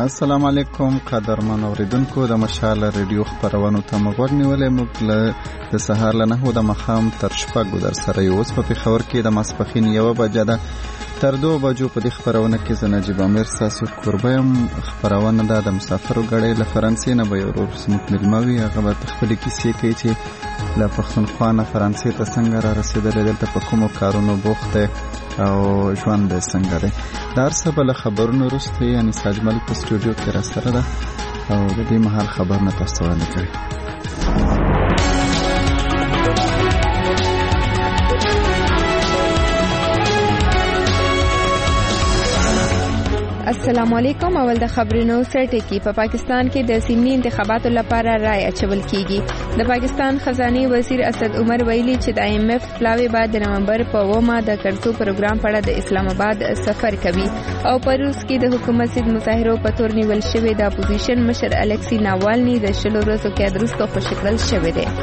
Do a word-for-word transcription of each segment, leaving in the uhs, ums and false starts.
السلام علیکم قدرمن اوریدونکو د مشال ریډیو خبرونو ته مغوږ نیولې. موږ له د سهار له نهو د مخام تر شپږو در سره یو. اوس په پېښور کې د ماسپښین یوه بجه ده. تر دوه بجو په دې خبرونه کې زه نجیب امیر ستاسو کوربه یم. خبرونه ده د مسافرو ګړی له فرانسې نه به یو ورور زموږ میلمه وي. هغه به خپلې کیسې کوي چې له پښتونخوا نه فرانسې ته څنګه را رسېدلی، دلته په کومو کارونو بوخت دی او ژوند دی څنګه دی. دا هر څه به له خبرونو وروسته یعنې ساجمل په سټوډیو کې را سره ده او د دې مهال خبرونه تاسو ته وړاندې کوي. السلام علیکم. اول د خبرونو سرټکی. په پاکستان کې د سیمني انتخاباتو لپاره رائے اچول کیږي. د پاکستان خزانه وزیر اسد عمر ویلي چې د آی ایم ایف پلاوی بعد د نومبر په اومه د قرضو پروګرام په اړه د اسلام آباد سفر کوي او په روس کې د حکومت ضد مظاهرو په تور نیول شوی د اپوزیشن مشر الکسی ناوالني د شلو ورځو کې درستو خوشکړل شوی دی.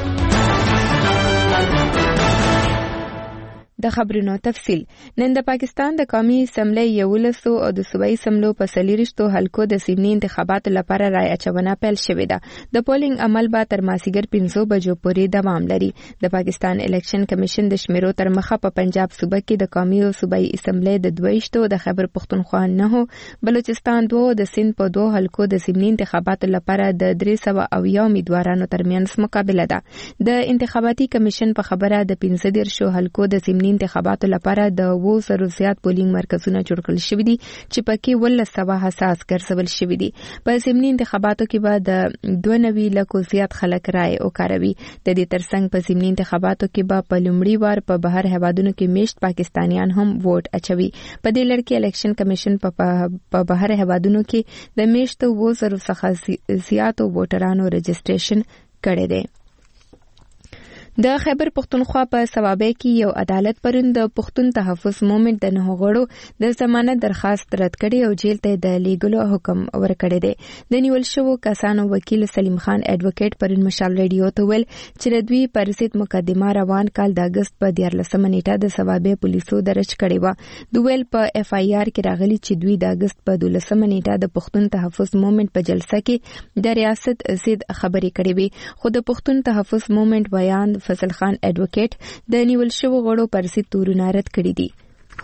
د خبرونو تفصیل. نن د پاکستان د قومي اسمبلی یولسو او د صوبایي اسمبلو په څلېرویشتو حلقو د سیمني انتخاباتو لپاره رائے اچونه پیل شوې ده. د پولینګ عمل به تر مازیګر پنځو بجو پورې دوام لري. د پاکستان الیکشن کمیشن د شمیرو تر مخه په پنجاب صوبه کې د قومي او صوبایي اسمبلی د دویشتو، د خیبر پښتونخوا نه، بلوچستان دوه، د سند په دوه حلقو د سیمني انتخاباتو لپاره د درې سوه اویا امیدوارانو ترمنځ مقابله ده. د انتخاباتي کمیشن په خبره د پنځه دېرشو حلقو د سیمني انتخاباتو لپاره د اوو زرو زیات پولینګ مرکزونه جوړ کړل شوي دي چې پکې ولس سوه حساس ګرځول شوي دي. په سیمني انتخاباتو کې به د دوه نوي لکو زیات خلک رائے وکاروي. د دې ترڅنګ په سیمني انتخاباتو کې به په لومړي وار په بهر هیوادونو کې میشت پاکستانیان هم ووټ اچوي. په دې لړ کې الیکشن کمیشن په بهر هیوادونو کې د میشت اوو زرو څخه زیاتو ووټرانو رجسټریشن کړی دی. د خیبر پښتونخوا په ثوابه کې یو عدالت پرون د پښتون تحفظ مومنټ د نه غړو د ضمانت درخواست رد کړي او جیل ته د لیګلو حکم ورکړی دی. د نیول شوو کسانو وکیل سلیم خان ایڈوکیټ پرون مشال ریډیو ته ویل چې د دوی پر ضد مقدمه روان کال د اگست په دیارلسمه نیټه د ثوابه پولیسو درج کړې وه. د ویل په اف آی آر کې راغلي چې دوی د اگست په دولسمه نیټه د پښتون تحفظ مومنټ په جلسه کې د ریاست ضد خبرې کړې وي، خو د پښتون تحفظ مومنټ بیان فضل خان ایڈوکیټ د نیول شوو غړو پر ضد تورونه رد کړي دي.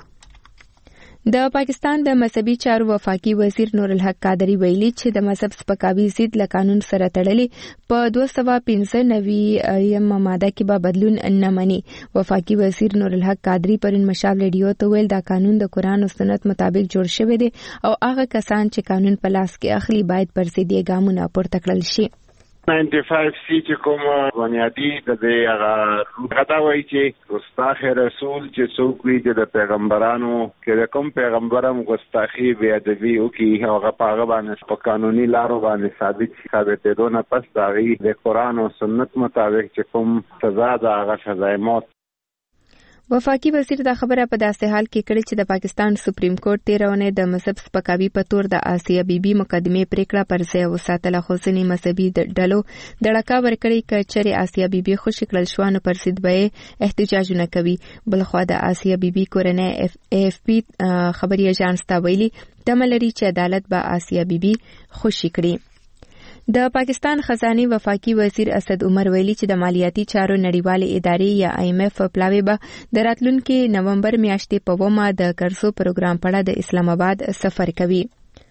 د پاکستان د مذهبي چارو وفاقي وزیر نور الحق قادری ویلي چې د مذهب سپکاوي ضد له قانون سره تړلې په دوه سوه پنځه نوي یم ماده کې به بدلون نه مني. وفاقي وزیر نور الحق قادری پرون مشال ریډیو ته ویل دا قانون د قرآن او سنت مطابق جوړ شوی دی او هغه کسان چې قانون په لاس کې اخلي باید پر ضد یې ګامونه پورته کړل شي. نائنٹی فائیو سی چې کوم بنیادی د دې هغه غدا وایي چې ګستاخ رسول چې څوک وي د پیغمبرانو کې د کوم پیغمبرم ګستاخي بې ادبي وکړي هغه په هغه باندې په قانوني لارو باندې ثابت شي. ثابتېدو نه پس د هغې د قرآن او سنت مطابق چې کوم سزا ده هغه سزای موت. وفاقي وزیر دا خبره په داسې حال کې کړې چې د پاکستان سپریم کورټ تېره اونۍ د مذهب سپکاوي په تور د آسیه بیبي مقدمې پریکړه پر ځای وساتله، خو ځینې مذهبي ډلو دړکه ورکړې که چېرې آسیه بیبي خوشي کړل شوه نو پر ضد به یې احتجاجونه کوي. بلخوا د آسیه بیبي کورنۍ ای ایف پی خبري ایجانس ته ویلي تمه لري چې عدالت به آسیه بیبي خوشي کړي. د پاکستان خزانه وفاقي وزیر اسد عمر ویلي چې د مالیاتي چارو نړیوالې ادارې یا آی ایم ایف پلاوی به د راتلونکي نومبر میاشتې په اومه د قرضو پروګرام په اړه د اسلام آباد سفر کوي.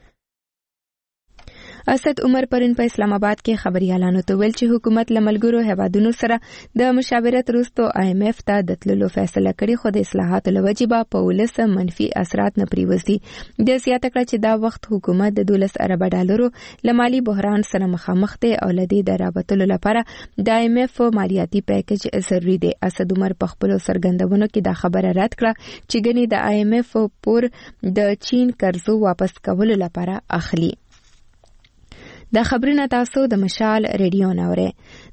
اسد عمر پرون په اسلام آباد کې خبريالانو ته ویل چې حکومت له ملګرو هیوادونو سره د مشاورت وروسته آی ایم ایف ته د تللو فیصله کړې، خو د اصلاحاتو له وجې به په ولس منفي اثرات نه پریوزي. د زیاته کړه چې دا وخت حکومت د دولس ارب ډالرو له مالي بحران سره مخامخ دی او له دې د رابطلو لپاره د آی ایم ایف مالیاتي پیکج ضروري دی. اسد عمر په خپلو څرګندونو کې دا خبره رد کړه چې ګنې د آی ایم ایف پور د چین قرضو واپس کولو لپاره اخلي. دا خبرونه تاسو د مشال ریډیو ناوره.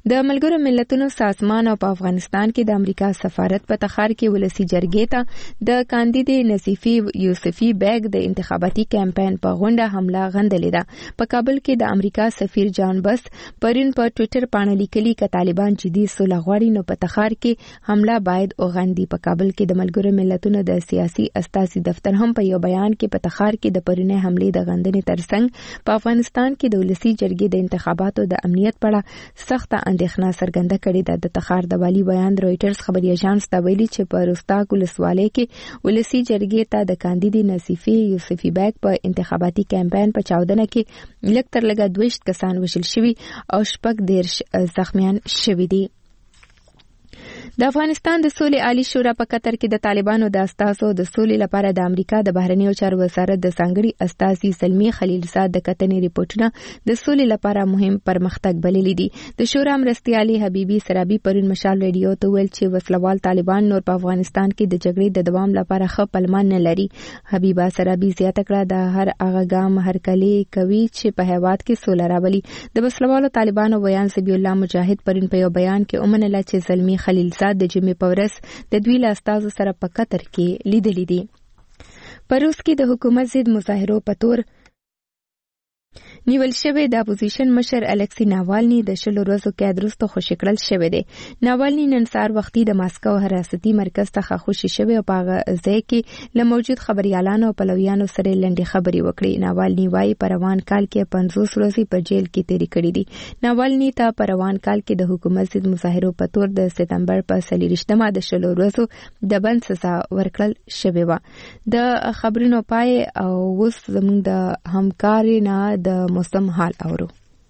د ملګرو ملتونو سازمان او په افغانستان کې د امریکا سفارت په تخار کې ولسی جرګې ته د کاندید نصیفی یوسفی بیگ د انتخاباتي کمپاین په غونډه حمله غندلې ده. په کابل کې د امریکا سفیر جان بس پرون په ټوئیټر باندې لیکلي ک طالبان جدي سوله غواړي نو په تخار کې حمله باید وغندي. په کابل کې د ملګرو ملتونو د سیاسي استازي دفتر هم په یو بیان کې په تخار کې د پرونی حملې د غندنې ترڅنګ په افغانستان کې د ولسی جرګې د انتخاباتو د امنیت په اړه سخت اندېښنه څرګنده کړې ده. د تخار د والی بیان رويټرز خبري اژانس ته ویلي چې په رستاق ولسوالۍ کې ولسی جرګې ته د کاندید نصیفی یوسفی بیگ په انتخاباتي کمپاین په چاودنه کې لږ تر لږه دوه کسان وژل شوي او شپږ دیرش زخمیان شوي دي. د افغانستان د سولې عالی شورا په قطر کې د طالبانو د استازو د سولې لپاره د امریکا د بهرنیو چارو وزارت د ځانګړي استازي سلمی خلیلزاد د کتنې ریپورتونه د سولې لپاره مهم پرمختګ بللي دي. د شورا مرستیالي حبیبي سرابي پرون مشال ریډیو ته ویل چې وسلوال طالبان نور په افغانستان کې د جګړې د دوام لپاره ښه پلمان نه لري. حبیبه سرابي زیاته کړه د هر هغه ګام هرکلی کوي چې په هیواد کې سوله راولي. د وسلوالو طالبانو بیان سبي الله مجاهد پرون په یو بیان کې ومنله چې سلمی خلیلزاد د جمعې په ورځ د دوی له استازو سره په قطر کې لیدلي دي. په روس کې د حکومت ضد مظاهرو په تور نیول شوی د اپوزیشن مشر الکسی ناوالني د شلو ورځو قید وروسته خوشي کړل شوی دی. ناوالني نن سهار وختي د ماسکو حراستي مرکز څخه خوشي شوی او په هغه ځای کې له موجود خبريالانو او پلویانو سره لنډې خبرې وکړې. ناوالني وايي په روان کال کې پنځوس ورځې په جیل کې تیرې کړې دي. ناوالني ته په روان کال کې د حکومت ضد مظاهرو په تور د سپتمبر په څلورویشتمه د شلو ورځو د بند سزا ورکړل شوی و. د خبرونو پای او اوس زموږ د همکاري نه د موسم حال اورو.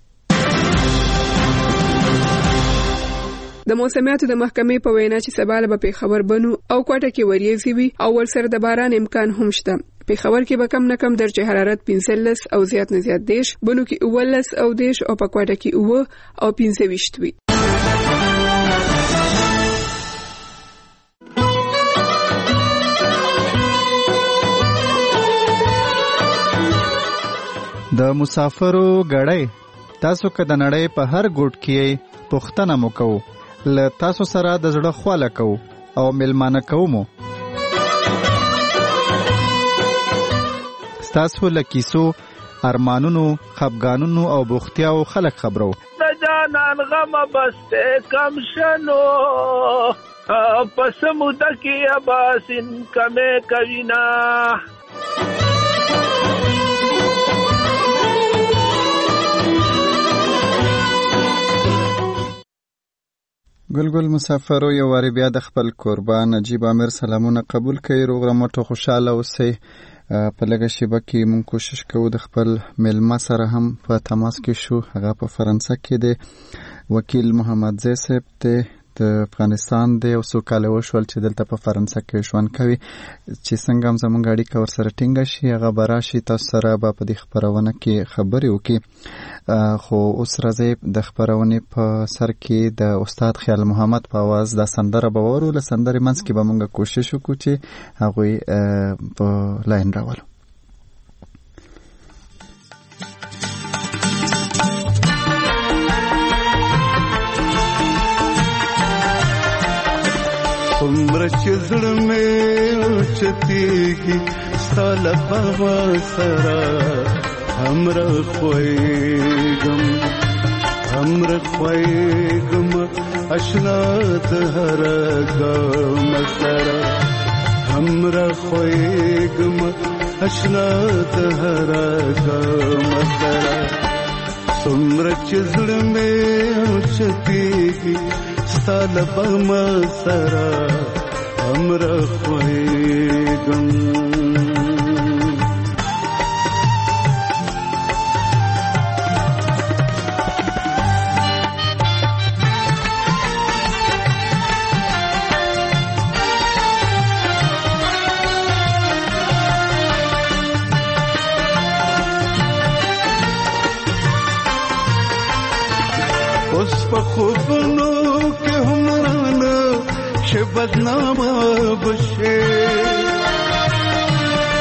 د موسمیاتو د محکمې په وینا چې سبا له پیښور بنو او کوټه کې وریځي وي او ورسره د باران امکان هم شته. پیښور کې به کم نه کم درجه حرارت پنځلس او زیات نه زیات دیش، بنو کې اولس او دیش او په کوټه کې اوه او پنځه ویشت وي. د مسافرو غړی تاسو که د نړۍ په هر ګوټ کې پوښتنه مو کوو، له تاسو سره د زړه خواله کوو او میلمانه کوو مو. ستاسو له کیسو، ارمانونو، خفګانونو او بوختیاو خلک خبرو. د جانان غم بسته کم شنو پس موده کې اباسین کمه کوینا. ګلګل مسافرو یو واری بیا د خپل کوربه نجیب امیر سلامونه قبول کړئ. روغ رمټو خوشاله اوسئ. په لږه شیبه کې مونږ کوشش کوو د خپل میلمه سره هم په تماس کې شو. هغه په فرانسه کې دی، وکیل محمد زی صاحب دی، د افغانستان دی او څو کاله وشول چې دلته په فرانسه کې ژوند کوي. چې څنګه هم زموږ اړیکه ورسره ټینګه شي هغه به راشي، تاسو سره به په دې خپرونه کې خبرې وکړي. خو اوس راځئ د خپرونې په سر کې د استاد خیال محمد په اواز دا سندره به وورو. له سندرې منځ کې به موږ کوشش وکړو چې هغوی په لاین راولو. عمر چزړ مې چتیږي ستاله بابا سره همرا خوېګم همرا خوېګم اشنا د هر ګام سره همرا خوېګم اشنا د هر ګام سره عمر چزړ مې چتیږي ستاله بابا سره همرا خوېګم. اوس په خوبونو کې همرانه چې بدنامه بشه،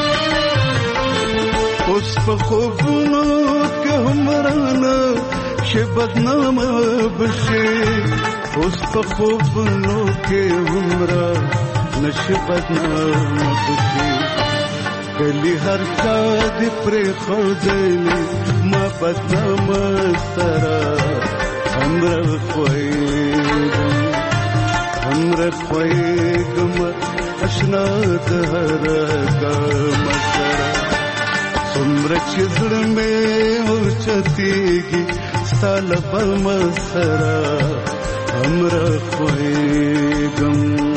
اوس په خوبونو کې همرانه چې بدنامه بشي اوس په خوبونو کې عمره نشي بدنامه بشي کلی هر چا دې پرې خودلې ما بدنامه سره همره خوېږم همره خوېږم اشنا د هر ګام سره څومره چې زړه مې اوچتېږي ستا له بلمه سره همره خوېږم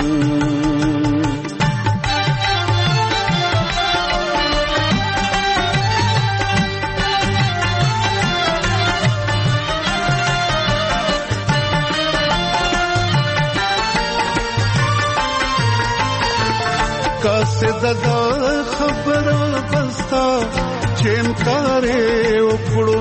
کاسه ددا خبره بستا چې انکار وکړو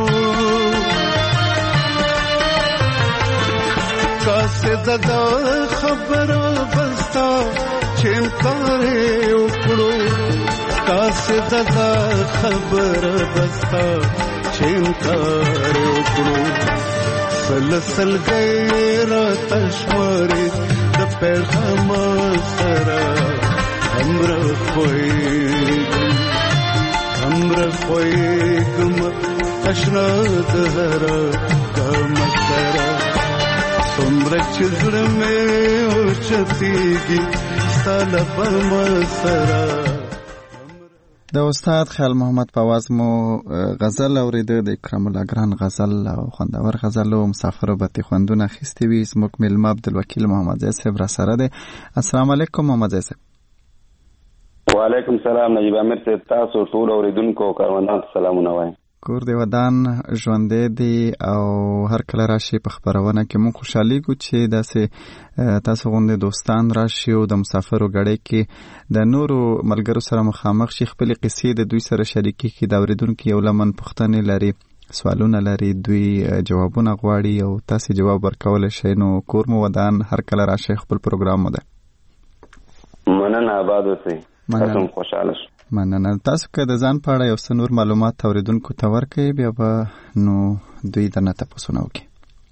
کاسه ددا خبره بستا چې انکار وکړو کاسه ددا خبره بستا چې انکار وکړو سلسل غیر تشماري د پیغام سره همره خوېږم همره خوېږم اشنا د هر ګام سره څومره چې زړه مې اوچتېږي ستا له بلمه سره. د استاد خیال محمد په आवाज مو غزل اوریده د اکرام الله ګران غزل او خوندور غزل او مسافر به خوندونه اخیستي وي. زموږ میلمه عبدالوکیل محمد زید صاحب را سره دی. السلام علیکم محمد زید صاحب. وعلیکم السلام نجیب امیر صاحب، تاسو ټول اوریدونکو کاروانان ته سلامونه وایم. کور دی ودان ژوندې دی او هر کله راشي په خبرونه کې مونږ خوشحالېږو چې داسې تاسو غوندې دوستان راشي او د مسافرو ګړۍ کې د نورو ملګرو سره مخامخ شي، خپلې قصې د دوی سره شریکې کړي، د اورېدونکي یو لمن پوښتنې لري، سوالونه لري، دوی جوابونه غواړي او تاسې جواب ورکولی شئ. نو کور مو ودان هر کله راشي، خپل پروګرام مو ده. مننه، آباد اوسئ. تاسو هم خوشحاله شئ. مننه. تاسو که د ځان په اړه یو څه نور معلومات اوریدونکو ته ورکړئ، بیا به نو دوی درنه تپوسونه وکړي.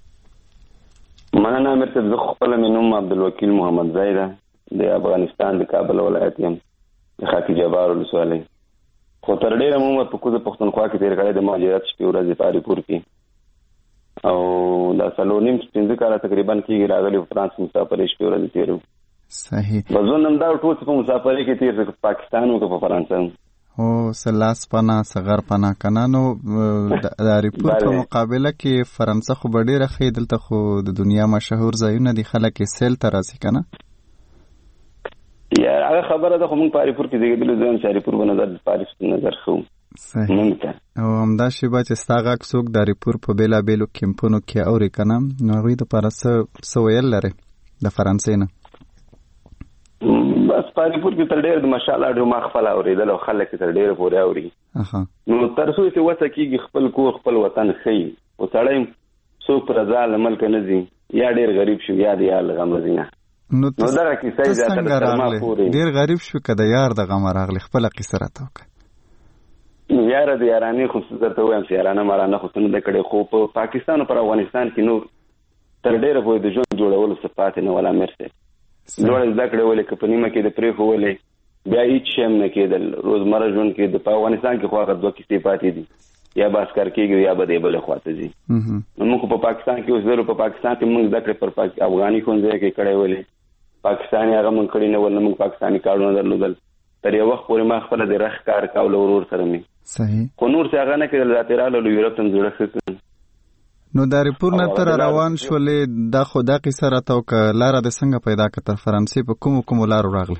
مننه امیر صاحب. زه خپله مې نوم عبدالوکیل محمد زی ده، د افغانستان د کابل ولایت یم، د خاکی جبار ولسوالۍ. خو تر ډېره مو عمر په کوزه پښتونخوا کې تېر کړی، د مهاجرت شپې ورځې په اریپور کې، او دا څلور نیم پنځه کاله تقریبا کېږي راغلي په فرانس مسافرۍ شپې ورځې تېرو. صحیح. بزون هم دا ټول په مسافرۍ کې تېر په پاکستان او په فرانسه او سلاس پنا صغر پنا کنه. نو د اریپور په مقابله کې فرانسه خو ډېره ښه، دلته خو د دنیا مشهور ځایونه دي، خلک یې سیل ته راځي که نه؟ یا هغه خبره ده، خو موږ په اریپور کې زیږېدلي ځو چې اریپور په نظر د پاریس په نظر ښه وو. صحیح. او همدا شیبه چې ستا غږ څوک د اریپور په بېلابېلو کیمپونو کې اوري که نه، نو هغوی دپاره څه څه ویل لرئ د فرانسې نه؟ بس په اریپور کې تر ډېره د ماشاءالله ډېر ما خپله اورېدل او خلک یې تر ډېره پورې اوري. نو تر څو چې وڅه کېږي خپل کور خپل وطن ښیي، خو سړی څوک په رضا له ملکه نه ځي، یا ډېر غریب شو یا د یار له غمه ځي نه. نو دغه کیسه یې زیاتره تر ما پورې. ډېر غریب شو که د یار د غمه راغلی؟ خپله قیصه راته وکړه. یاره د یارانې خو درته ووایم چې یارانه مارانه خو څه نه ده کړې، خو په پاکستان او پر افغانستان کې نور تر ډېره پورې د ژوند جوړولو څه پاتې نه ول. امیر صاحب لوړه زده کړې ولې که په نیمه کې د پرېښولې بیا هېڅ شی هم نه کېدل. روزمره ژوند کې د په افغانستان کې خو هغه دوه کیسې پاتې دي، یا به عسکر کېږي یا به دې بلې خوا ته ځي. نو موږ په پاکستان کې اوسېدلو، په پاکستان کې موږ زده کړې پر افغاني ښوونځیو کې کړی ولې، پاکستاني هغه موږ کړي نه ول، نه موږ پاکستاني کارونه درلودل. تر یو وخت پورې ما خپله د رخ کار کوله ورور سره مې. صحیح. خو نور څه هغه نه کېدل، راته راغللو یورپ ته مې زړه ښه کړ. نو د اریپور نه تر روان شولې، دا خو دا قیصه راته وکړه، لاره دې څنګه پیدا کړه تر فرانسې؟ په کومو کومو لارو راغلی؟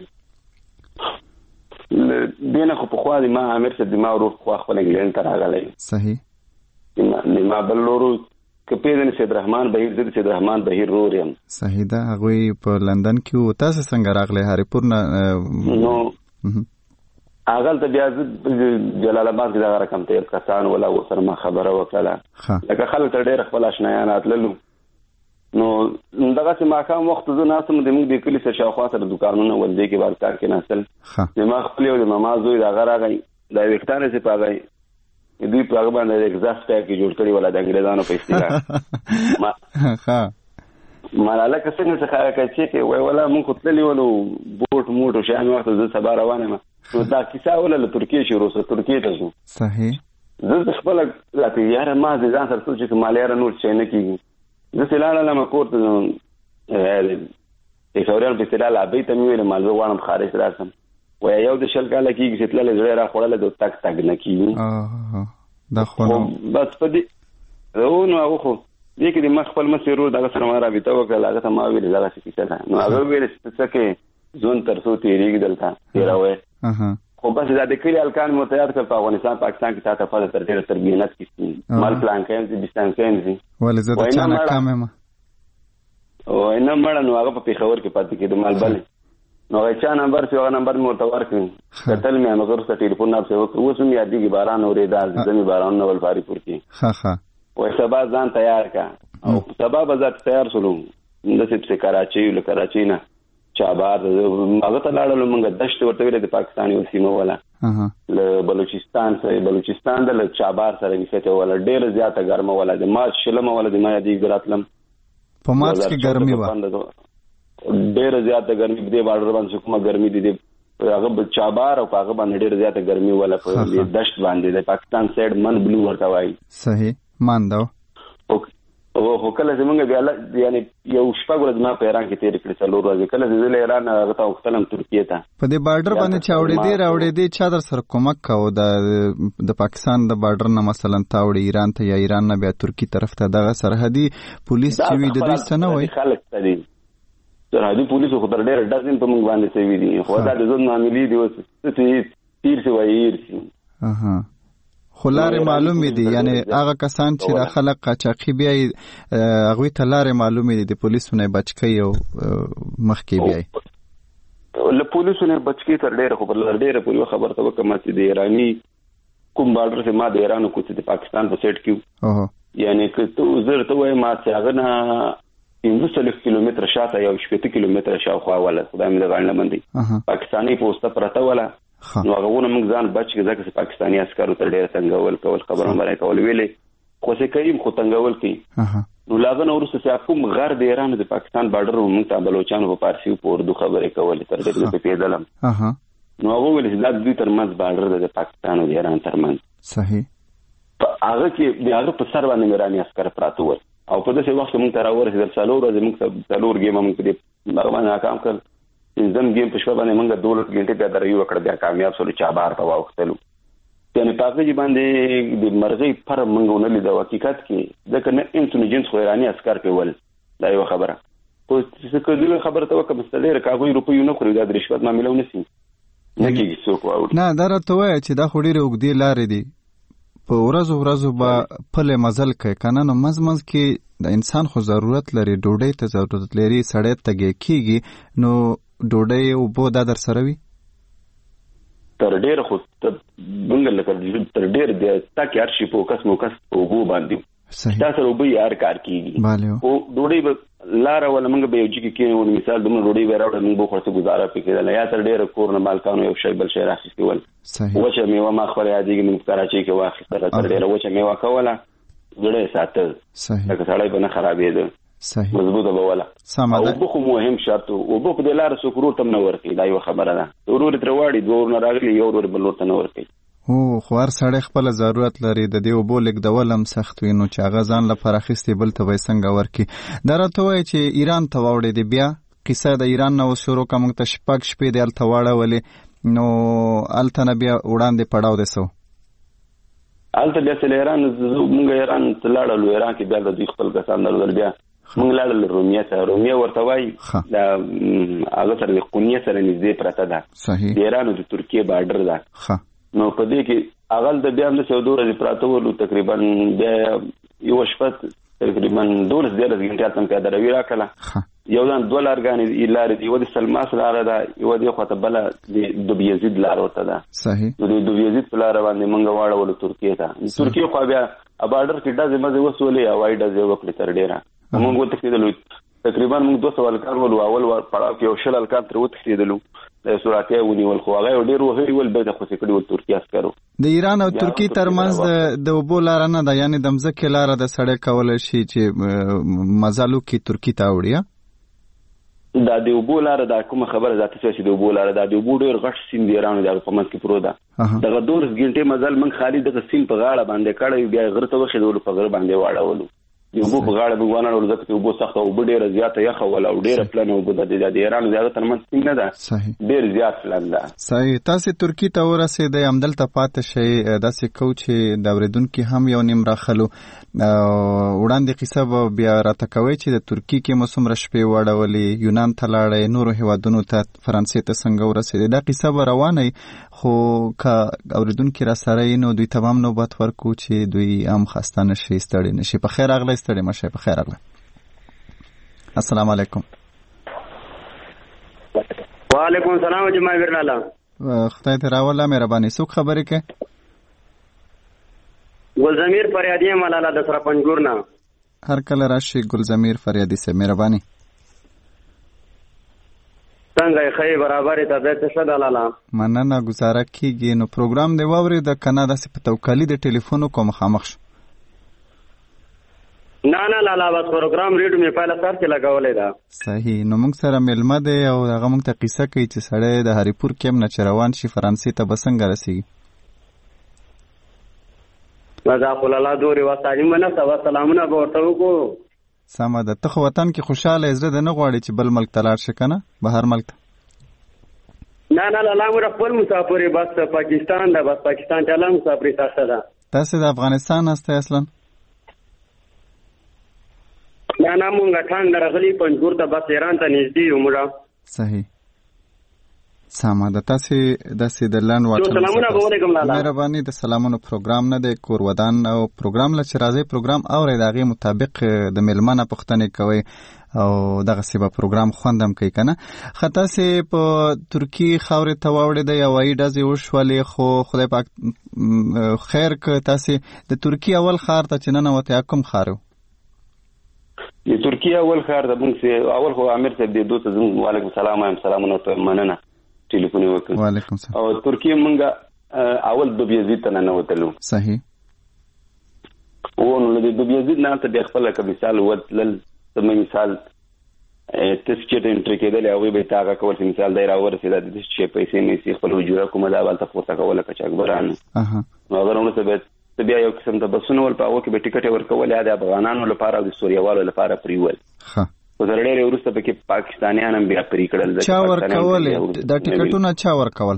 دې نه خو پخوا د ما امیر صاحب د ما ورور پخوا خپل انګلینډ ته راغلی. صحیح. د ما بل ورور که پېژنې سید رحمان بهیر، زه د سید رحمان بهیر ورور یم. صحیح ده. هغوی په لندن کې وو. تاسې څنګه راغلی اریپور نه؟ نو هغلته بیا زه جلال آباد کې دغه رقم ته کسان ولا ورسره ما خبره وکړله، لکه خلک ته ډېره خپل اشنایان راتللو. نو دغسې ماښام وخت زه ناست وم، زموږ د کلي سره شاوخوا سره دوکانونه ول، دې کې بازار کې ناستل. زما خپل یو د ماما زوی د هغه راغی، دا ویکټانې صاحب هغه دوی په هغه باندې اگزاست ټاکي جوړ کړی ولا د انګریزانو په اصطلاح ما ها مالاله که څنګه څه خاکه چې وای ولا مونږ تللی ولو بوټ موټو شان وخت زه سبا روانه ما نو دا کیسه ولا له ترکیه شروع سره ترکیه ته شو صحیح زه خپل لا تیار ما ځان سره سوچ چې مالیار نور څه نه کیږي زه سلاله لمه کوته ا فورال په استلال ابي ته ویل مال زه غواړم خارج راسم وای یو د شل کاله کیږي چې تلل زړه را خړل د تک تک نه کیږي اه دا خو بس په دې نو نو هغه دې کې د مخ خپل مسیرو دغه سره ما رابطه وکړه هغه ته ما ویل دا څه کیسه ده نو هغه ویل چې څه ځون تر څو تیریږي دلته تیراوي اها خو بس دا د کلی الکان متحد کړ په افغانستان پاکستان کې تاسو په تر ډیره تر مهنت کې مال پلان کوي د ډیسټانس کوي ولې زه د چانه کم ما او نه مړ نو هغه په پیښور کې پاتې کېد مال بل نو هغه چا نمبر څو نمبر مو ته ورکړ کتل مې هغه سره ټلیفون نه څه وکړ اوس مې یادېږي باران اورېدا زمي باران نو ول فاری پور کې ها ها وای سبا ځان تیار کا او سبا بازار تیار شولو د څه کراچي له کراچي نه چابار هغه ته لاړل موږ دشت ورته ویل د پاکستان یو سیمه ولا له بلوچستان سره بلوچستان د چابار سره نشته ولا ډېر زیاته ګرمه ولا د مارچ شلمه ولا د ما یادېږي راتلم په مارچ کې ګرمي و ډېر زیاته ګرمي دې بارډر باندې کومه ګرمي دي هغه چابار او هغه باندې ډېر زیاته ګرمي ولا په دشت باندې د پاکستان سایډ من بلو ورته وایي صحیح ماندو او هو کله زمونږ بیا یعنی یو شپږ ورځې ما په ایران کې تیر کړې څلور ورځې کله زه له ایران هغه ته وختلم ترکیه ته په دې بارډر باندې چاوړې دی راوړې دی چا در سره کومک کاوه د د پاکستان د بارډر نه مثلا تاوړې ایران ته یا ایران نه بیا ترکی طرف ته دغه سرحدي پولیس چې وي د دوی څه نه وای خلک تدي سرحدي پولیس خو تر ډېر ډزن په موږ باندې سوي دي خو دا د ځون معاملې دی اوس څه تیر سی وایي اها خو لارې معلومې دي یعنی هغه کسان چې دا خلک قاچاقي بیا هغوی ته لارې معلومې دي د پولیسو نه بچ کوي او مخکې بیا له پولیسو نه بچ کوي تر ډېره خو پر لار ډېره پورې خبر ته وکړم چې د ایراني کوم بارډر چې ما د ایران کو چې د پاکستان په سیټ کیو یعنی که ته زر ته وای ما چې هغه نه پنځه سلو کیلومتر شاته یو شپږ کیلومتر شاوخوا ولا خدای مې غاړه لمندي پاکستاني پوسټه پرته ولا نو هغه ونه موږ ځان بچ کې ځکه چې پاکستاني عسکرو تر ډېر څنګه کول خبرونه باندې کول ویلې خو څه کوي خو څنګه کوي نو لاغه نو ورسره چې کوم غر د ایران د پاکستان بارډر موږ ته بلوچستان په فارسی په اردو خبرې کولې تر دې په پیدلم نو هغه ویل چې د دوی ترمنځ بارډر د پاکستان او د ایران ترمنځ صحیح هغه کې د هغه په سر باندې ایراني عسکر پراته ول او په داسې وخت موږ ته راورسېدل څلور ورځې موږ ته څلور ګیم موږ دې هغه باندې ناکام کړ زم گیم په شپه باندې موږ دولت غنټه بیا درې وکړ بیا کامیاب شول چابار ته واوختلو یعنی پاکه جی باندې د مرغۍ پر موږ نه لیدو حقیقت کې ځکه نه انټيليجنس خو ایرانی عسكر په ول دا یو خبره خو څه کله خبره ته وکړه مستدیر کاغوی روپیو نه خوري دا د رشوت معاملې ونسي نه کېږي څوک واوري نه دا راته وایي چې دا خو ډېرې اوږدې لارې دي په ورځو ورځو به پلې مزل کوي کنه نو منځ منځ کې د انسان خو ضرورت لري ډوډۍ ته ضرورت لري سړی تږی کېږي نو ډوډۍ او بو دا در سره وي تر ډېر خو بنګل لکه تر ډېر د تاکي ارشي په کس مو کس او بو باندې تاسو وبې یار کار کیږي او ډوډۍ به لار ولا موږ به یو چې کې ونه مثال د ډوډۍ به راوړل موږ خو گزاره پکې یا تر ډېر کور نه مالکانو یو شی بل شی راخستي ول وچه میوه ما خبره یادېږي موږ کراچي کې واخیسته تر ډېر وچه میوه کوله غړې ساتل لکه سړی به نه خرابېده صحیح مضبوطه به ولا او بخو مهم شرط او بخ د لار سکرور تم نه ورکی دا یو خبره ده ضروري تر واړي دوه نه راغلي یو ور بل ورته نه ورکی او خو هر سړی خپل ضرورت لري د دې وبو لیک د ولم سخت وي نو چې هغه ځان لپاره اخیستې بل ته وای څنګه ورکی دا راته وایي چې ایران ته واوړې دی بیا قصه د ایران نو شروع کوم ته شپږ شپې د الته واړولې نو الته نه بیا وړاندې پړاو دسو الته بیا سل ایران موږ ایران ته لاړو ایران کې بیا د دوی خپل کسان درول بیا موږ لاړل رومیا ته رومیا ورته وایي دا هغه سره د قونیه سره نږدې پرته ده صحیح د ایران او د ترکیه بارډر ده نو په دې کې اغل د بیا د سعودي ورځې پراته ولو تقریبا د یو شپه تقریبا دولس ډیر غنټه تم کې دروي راکله یو ځان دوه لارګانې لارې دی یو د سلماس لار ده یو د خواته بل د دوبی یزید لار ورته ده صحیح نو د دوبی یزید په لار باندې منګه واړه ول ترکیه ته ترکیه خو بیا بارډر کې دازې مزه وسولې اوای دازې وکړي تر ډیره موږ وته کېدل تقریبا موږ دوه سوه هلکان ولو. اول پړاو کې یو شل هلکان ترې وتښتېدلو، د سوراقیا ونیول، خو هغه ډېر وهلي ول، بېرته خوشې کړي ول ترکي عسکرو. د ایران او ترکي ترمنځ د اوبو لاره نه ده، یعنې د مځکې لاره د سړی کولی شي چې مزل وکړي ترکي ته وړي. دا د اوبو لاره دا کومه خبره ذاتي شوه چې د اوبو لاره دا د اوبو ډېر غټ سیند د ایران د هغه په منځ کې پروت ده. دغه دولس ګنټې مزل موږ خالي دغه سیند په غاړه باندې کړی، بیا یې غره ته وخېدولو، په غره باندې واړولو. د اوبو په غاړه موږ ونړولو، ځکه چې اوبو سخته اوبه ډېره زیاته یخه وله او ډېره پلنه اوبه ده. د ایران د هغه ترمنځ سیند نه ده، ډېر زیات پلن ده. صحیح. تاسې ترکي ته ورسېدئ، همدلته پاتې شئ. داسې کوو چې د اورېدونکي هم یو نیم راخلو. وړاندې قصه به بیا راته کوئ چې د ترکي کې مو څومره شپې واړولې، یونان ته لاړئ، نورو هېوادونو ته، فرانسې ته څنګه ورسېدئ؟ دا قصه به روانه وي، خو که اورېدونکي را سره یې نو دوی ته هم نوبت ورکړو چې دوی هم خسته نه شي، ستړي نه شي. په خیر راغلی، ستړي مه شئ. په خیر راغلی. السلام علیکم. وعلیکم السلام جمعه ورناله. خدای ته راوله مهرباني. څوک خبرې کوي؟ ګلزمیر فریادی ملاله د سره پنجګور نه. هر کله راشي ګلزمیر فریادی سے مهرباني. څنګه خی برابر ته د څه دلاله مننه گزاره کیږي. نو پروګرام دی ووري د کنه د توکلی د ټلیفون کوم خامخ شو؟ نه نه لالا بس پروګرام ریډ می پهله سر کې لګولې دا. صحیح. نو موږ سره ملمه دی او هغه موږ ته قصه کوي چې سړی د هریپور کېم نه چروان شي فرانسې ته بسنګ رسیږي. مزاق الله دوري وسالم نه سوا سلامونه ورته وکړو. سمه ده. ته خو وطن کې خوشاله زړه د نه غواړي چې بل ملک ته لاړ شې کنه، بهر ملک ته؟ نه نه لالا موږ خپل مسافر بس پاکستان ده، بس پاکستان ته لا مسافر تاسو ده. تاسو د افغانستان هسته اصلا؟ نه نه مونږ ټانګ درغلي پنځګور ته، بس ایران ته نږدې یو موږ. صحیح. سمه ده. تاسې داسې د لنډ واټن سلامونه به ولیکم لالا. مهرباني. د سلامونو پروګرام نه دی، کور ودان او پروګرام له چې راځئ پروګرام اورئ، د هغې مطابق د میلمه نه پوښتنې کوئ او دغسې به پروګرام خوند هم کوي که نه. ښه تاسې په ترکي خاورې ته واوړېدئ، هوایي ډزې وشولې، خو خدای پاک خیر که تاسې د ترکي اول ښار ته چې ننوتئ کوم ښار و؟ د ترکیه اول ښار د موږ اول خو امیر صاحب دی دوته زموږ وعلیکم السلام وایم، سلامونه ورته مننه، ټلیفون یې وکړ. وعلیکم السلام. او ترکیه موږ اول دوبیزید ته ننوتلو. صحیح. او نو د دوبیزید نه هلته بیا خپله که مثال وتلل، زموږ مثال ته چېرته انټرې کېدلې هغوی به یې ته هغه کول چې مثال دی راورسېده د داسې چې پیسې میسې خپل حجوره کومه ده به هلته پورته کوله قاچاقبرانو. نو هغه نه وروسته بیا ته بیا یو قسم د بسونه ول په هغو کې به ټکټ یې ورکول، یا د افغانانو لپاره او د سوریهوالو لپاره پرېول. خو تر ډېرې وروسته پکې پاکستانیان هم بیا پرې کړل. چا ورکول دا ټکټونه؟ چا ورکول؟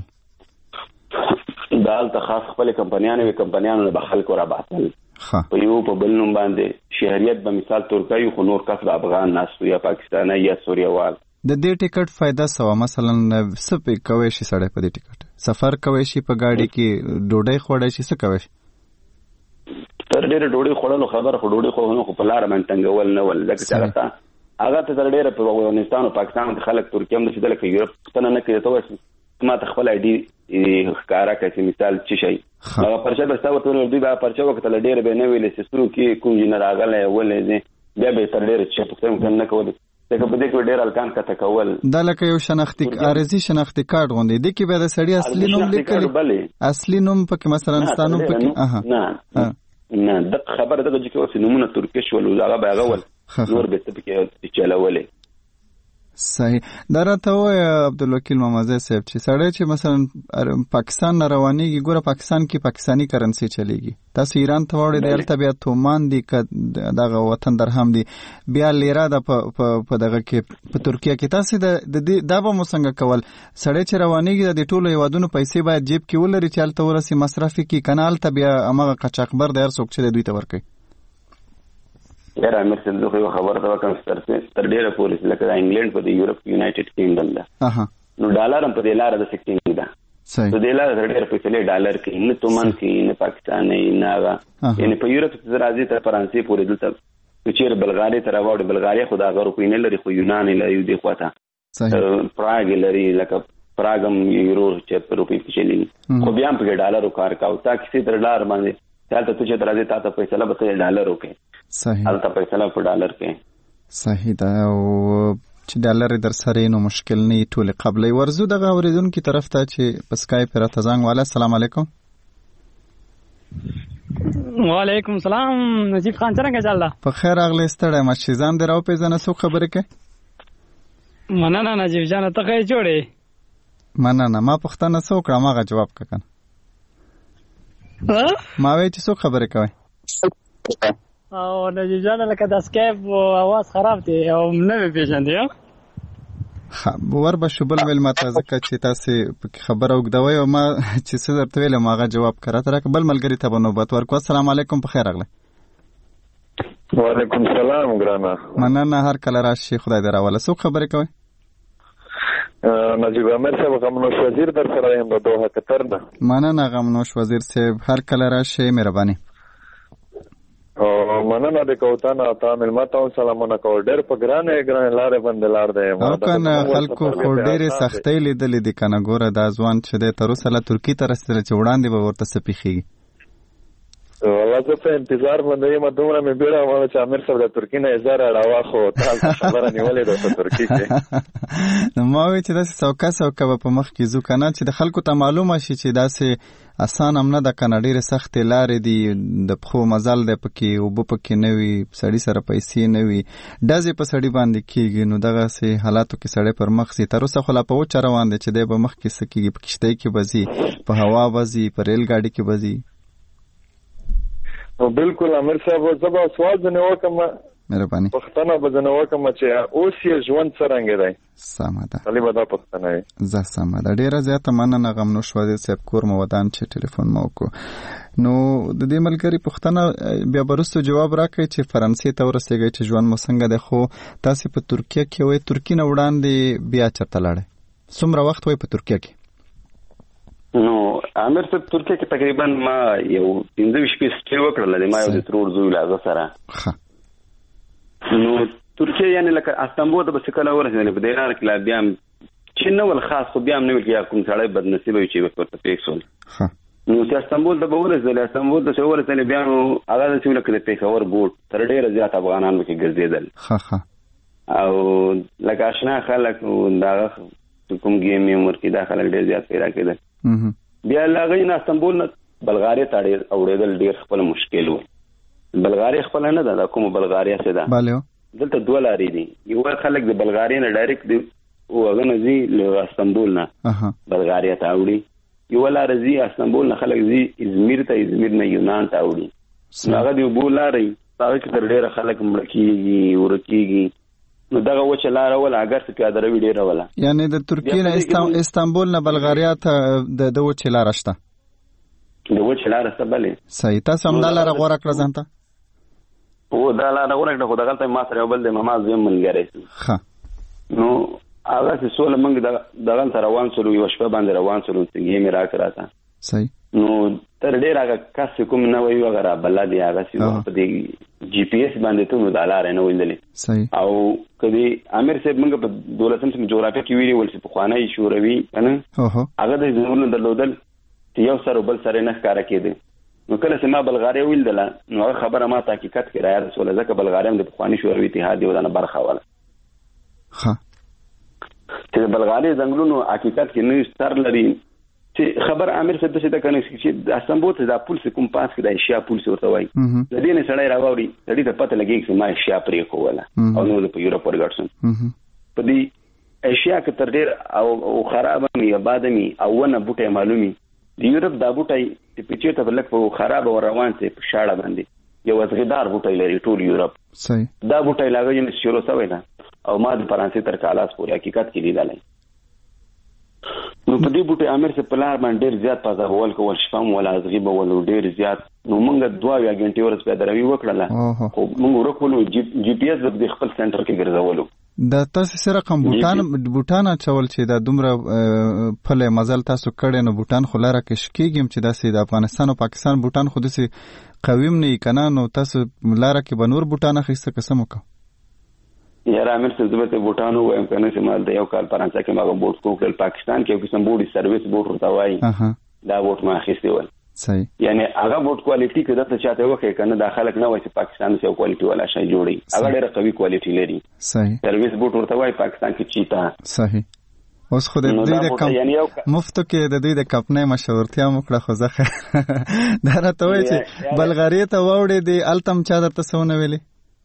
دا هلته خاص خپلې کمپنیانې وې، کمپنیانو نه به خلکو راباسل په یو په بل نوم باندې. شهریت به مثال ترکي خو نور کس به افغان ناست یا پاکستانی یا سوریهوال. د دې ټکټ فایده سوه مثلا څه پې کوی شي سړی په دې ټکټ؟ سفر کوی شي په ګاډي کې، ډوډۍ خوړی شي، څه کوی شي؟ تر ډېره ډوډۍ خوړلو خبره، خو ډوډۍ خو خو په لاره باندې تنګول نه ول، ځکه چې هغه ته هغه ته تر ډېره په افغانستان او پاکستان کې خلک ترکیه هم داسې لکه یورپ پوښتنه نه کوي، ته وایي ما ته خپل آی ډي ښکاره کړه چې مثال څه شی هغه پرچه به ستا ورته ویل، دوی به پرچه وکتله ډېره به یې نه ویلې چې څوک کې کوم ځای نه راغلی ولې ځې، بیا به یې تر ډېره چې پوښتنه نه کولې، ځکه په دې کې ډېر هلکان کته کول. دا لکه یو شناختي عارضي شناختي کارت غوندې، دې کې به د سړي اصلي نوم لیکلی، اصلي نوم پکې مثلا ستا نوم پکې؟ نه نه دغه خبره دغه چې اوس نومونه ترکي شول، هغه به هغه ول نور به ته پکې چلولې. صحیح. دا راته ووایه عبدالوکیل مامازی صاحب چې سړی چې مثلا پاکستان نه روانېږي، ګوره پاکستان کې پاکستاني کرنسي چلیږي، تاسو ایران ته واوړئ هلته بیا تومان دي که دغه وطن درهم دي، بیا لیره ده په دغه کې په ترکیه کې، تاسې د دې دا به مو څنګه کول؟ سړی چې روانېږي د دې ټولو هېوادونو پیسې باید جیب کې ولري چې هلته ورسي مصرف یې کړي، که نه هلته بیا همغه قاچاقبر دی هر څوک چې دی دوی ته ورکوي. یاره امیر صاحب زه خو یوه خبره ته وکړم چې تر ډېره پورې لکه د انګلینډ په د یورپ یونایټډ کینګډم ده، نو ډالر هم په دې لاره داسې کینګ ده، په دې لاره تر ډېره فیصلې ډالر کوي، نه تومن کوي، نه پاکستاني، نه هغه. یعنې په یورپ کې راځي تر فرانسې پورې دلته که چېرې بلغارې ته راواوړې، بلغاریا خو د هغه روپۍ نه لري، خو یونان یې لري دې خوا ته، پراګ یې لري، لکه پراګ هم یورو چې په روپۍ کې چلېږي، خو بیا هم پکې ډالرو کار کوو. تا کیسې تر ډالر باندې هلته ته چې ته راځې تا ته فیصله به ته ډالر وکړې، هلته فیصله په ډالر کې. صحیح ده. او چې ډالر در سره نو مشکل نه ټول قبلې ورزو دغه اوریدونکو طرف ته چې په سکایپ راته زنګ والا. السلام علیکم. وعلیکم السلام. نجیب خان څنګه چل ده؟ په خیر اغلی ستړی ما چې ځان دې راو پیژنه څوک خبرې کوي؟ مننه نجیب جان ته ښه جوړې. مننه. ما پوښتنه څه وکړه هغه جواب که کنه. ما وایي چې څوک خبرې کوي؟ او نجیب جان لکه د سکایپ اواز خراب دی او نه مې پېژندې. ور به شو بل ویل ما ته ځکه چې تاسې خبره اوږدوئ او ما چې څه درته ویلم هغه جواب که راته راکړه. بل ملګري ته به نوبت ورکړو. السلام علیکم. په خیر راغلی. وعلیکم السلام ګرانه. مننه. هر کله راشي خدای دې راوله. څوک خبرې کوئ؟ نجیب امیر صاحب غمنوش وزیر در سره یم د دوحه قطر نه. مننه غمنوش وزیر صاحب هر کله راشي مهرباني. او مننه د کوتانه تا ملمت او سلامونه کو. ډېر په ګرانه ګرانه لارې باندې لار دی. او کنه خلکو خو ډېرې سختۍ لیدلې دي کنه. ګوره دا ځوان چې دی تر اوسه لا ترکي ته رسېدلی چې وړاندې به ورته څه پېښېږي. والله زه په انتظار باندې یم. دومره مې بیړه وه چې امیر صاحب د ترکي نه یې زه راړوه خو تا هلته خبره نیولې ده په ترکي کې. نو ما وایي چې داسې سوکه سوکه به په مخ کې ځو که نه چې د خلکو ته معلومه شي چې داسې اسان هم نه ده که نه. ډېرې سختې لارې دي. د پښو مزل دی پکې. اوبه پکې نه وي. سړي سره پیسې نه وي. ډزې په سړي باندې کېږي. نو دغسې حالاتو کې سړی پر مخ ځي. تر اوسه خو لا په وچه روان دی چې دی به مخکې څه کېږي. په کښتۍ کې به ځي. په هوا به ځي. په ریل ګاډي کې به ځي. بالکل امیر صاحب زه به سوال ځنې وکړم. مهرباني. پوښتنه به ځنې وکړم چې اوس یې ژوند څرنګه دی؟ سمه ده. خالي به دا پوښتنه وي. زه سمه ده. ډېره زیاته مننه غمنوش وزیر صاحب کور مو ودان چې ټلیفون مو وکړو. نو د دې ملګري پوښتنه بیا به وروستو جواب راکړئ چې فرانسې ته ورسېږئ چې ژوند مو څنګه دی. خو تاسې په ترکیه کې وایي ترکي نه وړاندې بیا چېرته لاړئ؟ څومره وخت وایي په ترکیه کې؟ نو امیر صاحب ترکیه کې تقریبا ما یو پنځه ویشت شپې سټې وکړله. ما یو د ترور زوی له هغه سره. نو ترکیه یعنې لکه استانبول ته به چې کله ورسېدلې په دې لاره کې لا بیا هم چې نه ول خاص خو بیا هم نه ویل چې کوم سړی بدنصیبه وي چې ورته پېښ شول. نو چې استانبول ته به ورسېدلې استانبول ته چې ورسېدلې بیا نو هغه داسې وي لکه د پېښور بوټ تر ډېره زیات افغانان پکې ګرځېدل. او لکه اشنا خلک د هغه کوم ګیم عمر کې دا خلک ډېر زیات پیدا کېدل. بیا له هغې نه استانبول نه بلغاریا ته اوړېدل ډېر خپله مشکل و. بلغاریا خپله نه ده. دا کومه بلغاریا څه ده؟ دلته دوه لارې دي. یو خلک د بلغاریا نه ډایرکټ د هغه نه ځي له استانبول نه بلغاریا ته اوړي. یوه لاره ځي استانبول نه خلک ځي ازمیر ته. ازمیر نه یونان ته اوړي. نو هغه د اوبو لاره وي. په هغه کې تر ډېره خلک مړه کېږي ورک کېږي. نو دغه وچه لاره وله اګر څه پیاده روي ډېره وله. یعنې د ترکیې نه استانبول نه بلغاریا ته د وچې لاره شته؟ د وچې لاره شته بلې. صحیح. تاسو هم دا لاره غوره کړه ځان ته؟ هو دا لاره غوره کړه خو دغلته ما سره یو بل دی ما زه هم ملګری شو. نو هغسې سوله موږ دغلته روان شولو. یوه شپه باندې روان شولو. څنګه مې راکړه راته. صحیح. نو تر ډېر هغه کس چې کوم نه وایي هغه رابلد یې هغسې په دې جی پی ایس باندې ته نو دا لاره نه ویندلې. او که د امیر صاحب موږ په دولسم کې جغرافیه کې ویلي ول چې پخوانی شوروي که نه هغه د ځنګلونه درلودل چې یو سر او بل سر یې نه ښکاره کېده. نو کله چې ما بلغاریا ولیدله نو هغه خبره ما ته حقیقت کې رایاده شوله ځکه بلغاریا هم د پخواني شوروي اتحاد یو دانه برخه وله چې د بلغاریا ځنګلونو حقیقت کې نه سر لري. چې خبر امیر صاحب داسې ده که نه چې استانبول ته دا پول چې کوم پاس کې د ایشیا پول چې ورته وایي د دې نه سړی راواوري سړي ته پته لګېږي چې ما ایشیا پرېښوله او نور زه په یوروپ ورګډ شم. په دې ایشیا کې تر ډېر او خرابه مي آباده مي او ونه بوټی معلومي. د یوروپ دا بوټی چې په چېرته به لږ په خرابه ور روان سي په شاړه باندې یو ازغېدار بوټی لري ټول یوروپ. دا بوټی لا هغه نه شروع شوی ده او ما د فرانسې تر کالاس پورې حقیقت کې لیدلی. نو په دې بوټي امیر صاحب په لار باندې ډېر زیات پازابول کول شپه هم ولا ازغي به ولو ډېر زیات. نو موږ دوه یا غنټې ورځ پیاده روي وکړله خو موږ ورکولو جی پی ایس د خپل سنټر کې ګرځولو. د تاسو سره کوم بوټان بوټان اچول چې دا دومره پله مزل تاسو کړی نو بوټان خو لاره کې شکېږي چې داسې د افغانستان او پاکستان بوټان خو داسې قویم نه وي که نه نو تاسو لاره کې به نور بوټان اخیسته که څه مو کوه؟ یاره امیر صاحب زه به ته بوټان ووایم که نه چې ما د یو کال فرانسه کې ما هغه بوټ وکړل. پاکستان کې یو قسم بوټ سروس بوټ ورته وایي دا بوټ ما اخیستی ول. صحیح. یعنی هغه بوت کوالټي کې دته چاته وکړي کنه د خلک نه وای چې پاکستان څخه کوالټي والا شي جوړي هغه ډېر قوي کوالټي لري. صحیح. سرویس بوت ورته وای پاکستان کې چیتا. صحیح. اوس خو د دوی د کم مفتو کې د دوی د کمپنۍ مشهورتیا مکړه خو ځکه دا راته وایي چې بلغاریې ته واوړې دي التم چا درته څه ونه ویلي؟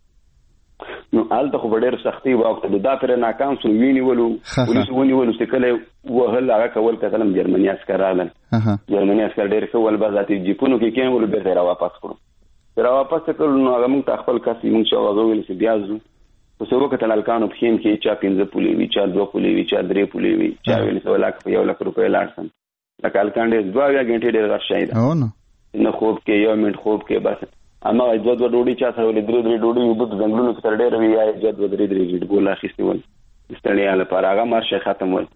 نو الته خو ډېر سختي وخت دا پر ناکام شو وینیولو پولیس ونیولو چې کله وهل هغه کول کتلم جرمني عسكر رالل جرمني عسكر ډېر ښه ول بازاتي جیپونو کې کېنول بیرته را واپس کړو را واپس کړو نو هغه موږ خپل کسي موږ شو هغه ویل چې بیا ځو اوس وګورئ کله الکانو په خیم کې چا پنځه پولې وی چا دوه پولې وی چا درې پولې وی چا ویل څو لاک په یو لک روپۍ لاړسم لکه الکان دې دوه یا غنټې ډېر غشای دا او نو نو خوب کې یو منټ خوب کې بس اما دوه دوه ډوډۍ چا سره ولې درې درې ډوډۍ وبد ځنګلونو کې تر ډېر وی یا دوه درې درې ډوډۍ ګول اخیستي ول استړیا لپاره هغه مارشه ختم ول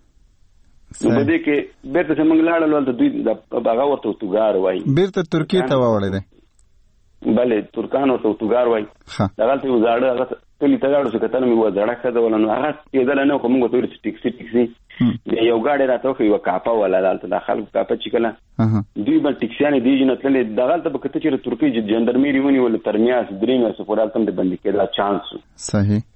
نو بده کې بیرته څنګه لاړل ول د دوی د هغه ورته توګار وای بیرته ترکیه ته واوړل دي بله ترکان ورته توګار وای دغه ته وزاړه هغه کلی ته لاړو چې کتل مې و زړه خده ولنو هغه کېدل نه کوم غوته ورته ټیکسي ټیکسي یو گاډي راته خو یو کاپا ولا دالته داخل کاپا چې کله دوی بل ټیکسیانه دی جن تللې دغه ته بکته چې ترکی جندرميري ونی ول ترمیاس درې مې سپورال تم د بندي کېدا چانس صحیح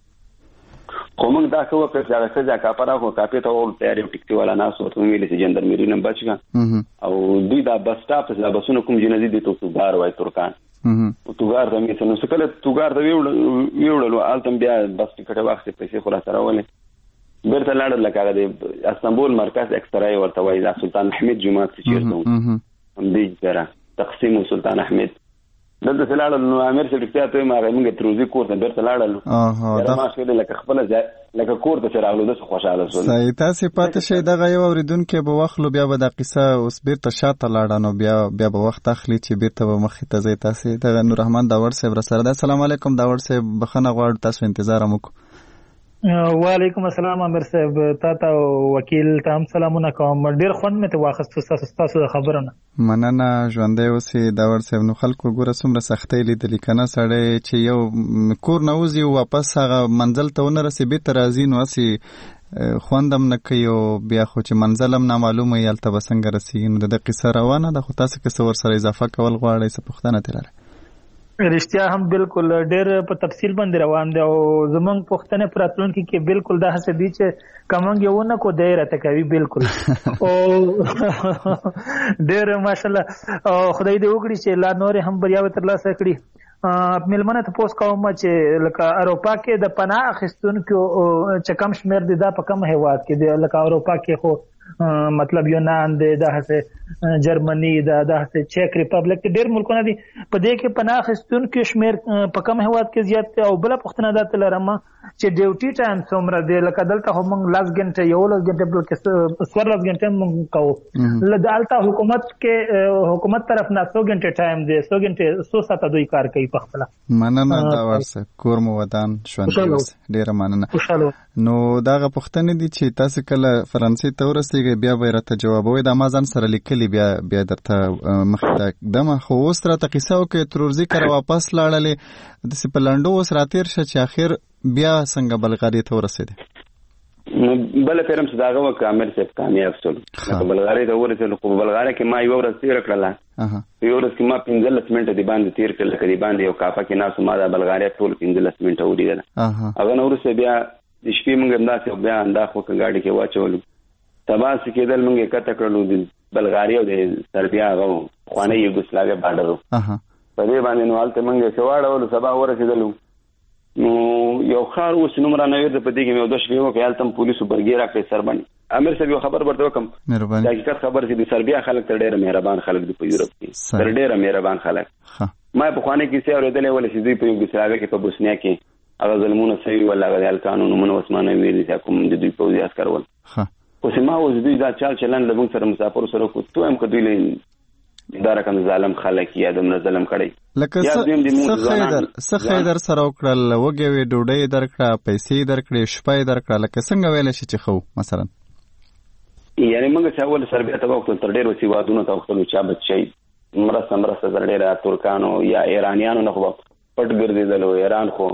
کوم دا خو په ځای کې کاپا راغو کاپې ته ول تیار ټیکسي ولا ناس ورته ویل چې جندرميري نه بچا او دوی دا بس سټاپ ته بسونه کوم جنزي دي ته بار وای ترکان او توګار د میته نو څکله توګار د ویوړ ویوړلو آلتم بیا بس ټیکټ واخته پیسې خلاص راولې بیرته لاړل لکه د استانبول مرکز اکسترای ورته وای د سلطان احمد جمعه چې چیرته هم دې جره تقسیم سلطان احمد دلته لاړل نو امیر سیکریټریټ ته ما غوښمن تروزی کور ته بیرته لاړل اه دا ما شوه لکه خپل لکه کور ته راغلو د خوشاله شول صحیح تاسو پاتې شئ دغه یو اوریدونکو به وخلو بیا به د قصه اوس بیرته شاته لاړانو بیا بیا به وخت اخلي چې بیرته به مخې ته ځي تاسو د نور رحمان داور صاحب سره السلام علیکم داور صاحب بخنه غواړم تاسو انتظار مو وعلیکم السلام امیر صاحب تاسو وکیل تام سلامونه کوم ډیر خوند مې ته واخست تاسو خبرونه مننه ژوندې اوسې داور صاحب نو خلکو ګوره څومره سختۍ لیدلې کنه سړی چې یو کور نه وځي واپس هغه منزل ته ونه رسي بیرته راځي نو اسی خوندم نه کوي او بیا خو چې منزل هم نامعلومه یې هلته به څنګه رسېږي نو د قصه روانه ده خو تاسو که څه ورسره اضافه کول غواړئ څه پوښتنه ترې لرئ رښتیا هم بالکل ډېر په تفصیل باندې روان دی او زمونږ پوښتنې پر راتلونکي کې بالکل دا هڅه دي چې کومنګ یو نه کو دی راته کوي بالکل او ډېر ماشاءالله خدای دې وکړي چې لا نور هم بریاوې ترلاسه کړي مېلمنه ته پوس کوم چې لکه اروپا کې د پناه اخیستونکو چې کم شمېر دي دا په کوم هیواد کې دی لکه اروپا کې خو مطلب یونان دی دا هسه جرمنی دا دا هسه چیک ریپبلیک ډېر ملکونه دي په دې کې پناه اخیستونکو شمېر په کوم هیواد کې زیات دی او بل پوښتنه دا تل لرم چې ډیوټي ټایم څومره دی لکه دلته هم موږ لاس غنټه یو لاس غنټه بل کې څوار لاس غنټه موږ کوو لدالته حکومت کې حکومت طرف نه څو غنټه ټایم دی څو غنټه څو ساعته دوی کار کوي په خپل مننه دا ورسه کور مو ودان شوند ډیره مننه نو داغه پوښتنه دي چې تاسو کله فرانسې ته ورسېږئ بیا به راته جوابوي د امازان سره لیکلي بیا بیا درته مخې ته دمه خو اوس راته قصه وکړئ ترورزي کره واپس لاړلې داسې په لنډو اوس راتېر شه چې اخر بیا څنګه بلغاري ته ورسېدې بله پیرم چې دغه وکړه امیر صاحب کامیاب شول بلغاري ته ورسېدل خو بلغاري کې ما یوه ورځ تېره کړله یوه ورځ کې ما پنځلس منټه د باندې تېر کړل لکه د باندې یو کاپه کې ناستو ما دا بلغاري ټول پنځلس منټه ولیدله هغه نه وروسته بیا د شپې موږ همداسې بیا اندا خو ګاډي کې واچولو سبا چې کېدل موږ یې کته کړلو د بلغاري او د سربیا هغه پخوانی یوګوسلاویا باډر په دې باندې نو هلته موږ یې څه واړولو سبا ورسېدلو نو یو ښار اوس نوم رانه ویرده په دې کې مې یو دوه شپې وکړې هلته هم پولیسو برګې راکړې سر باندې امیر صاحب یو خبر ورته وکړم د حقیقت خبر چې د سربیا خلک تر ډېره مهربان خلک دي په یورپ کې تر ډېره مهربان خلک ما پخوانۍ کیسې اورېدلې ولې چې دوی په یوګوسلاویا کې په بوسنیا کې هغه ظلمونه سوي ول هغه د هلکانو نومونه عثمانه ویلي چې کوم د دوی پوځي عسکر ول خو چې ما اوس دوی دا چال چلن له موږ سره مسافرو سره کو تو هم که دوی له دا رقم ظالم خلک یا دومره ظلم کړی لکه څه خیر در سره وکړل وږې وې ډوډۍ درکړه پیسې درکړې شپه یې درکړه لکه څنګه ویلی شي چې ښه مثلا یعنې موږ چې اول سربیا ته وختل تر ډېرو سیوادونو ته وختلو چا بچی مرسته مرسته تر ډېره ترکانو یا ایرانیانو نه خو پټ ګرځېدلو ایران خو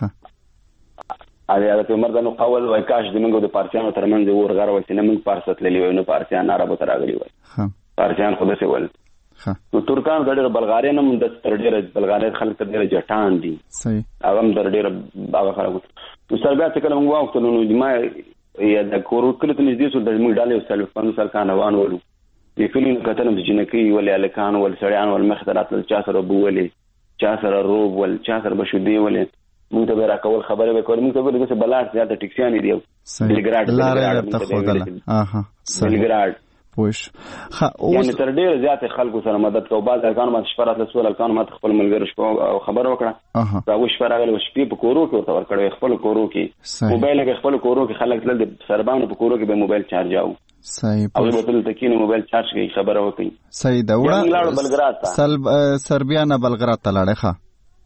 ا حضرت عمر دنو قول وای کاش د موږ د پارسیانو ترمنځ ورغره وای چې نه موږ پارس تللی وای نو پارسیان عربو ته راغلي وای پارسیان خو داسې ول نو ترکان د ډېر بلغاریا نه د تر ډېر بلغاریا خلک تر ډېر جټان دي صحیح هغه در ډېر هغه خلک نو سربیا چې کله موږ واوښتلو نو ما یا د کورو کله ته نږدې شو د موږ ډالې سلف پنځه سال کان روان ولو لیکلي نو کتل چې جنکی ولې الکان ول سړیان ول مخ ته راتل چا سره بولې چا سره روب ول چا سره بشودي ولې موږ ته راکول خبره وکړ موږ ته ویل چې بلار زیاته ټیکسیان دی بلګراډ بلګراډ ته خدای اها بلګراډ پوش خا یعنی تر ډېر زیات خلکو سره مدد کو بعض ارکان ما شپرات له سوال ارکان ما خپل ملګری شپه خبر وکړه اها دا و شپه راغله شپې په کورو کې ورته ورکړې خپل کورو کې موبایل کې خپل کورو کې خلک تل د سربانو په کورو کې به موبایل چارجاو صحیح او په تل تکینه موبایل چارج کوي خبره وکړي صحیح دا وړه بلګراډ ته سلب سربیا نه بلګراډ ته لاړه ښه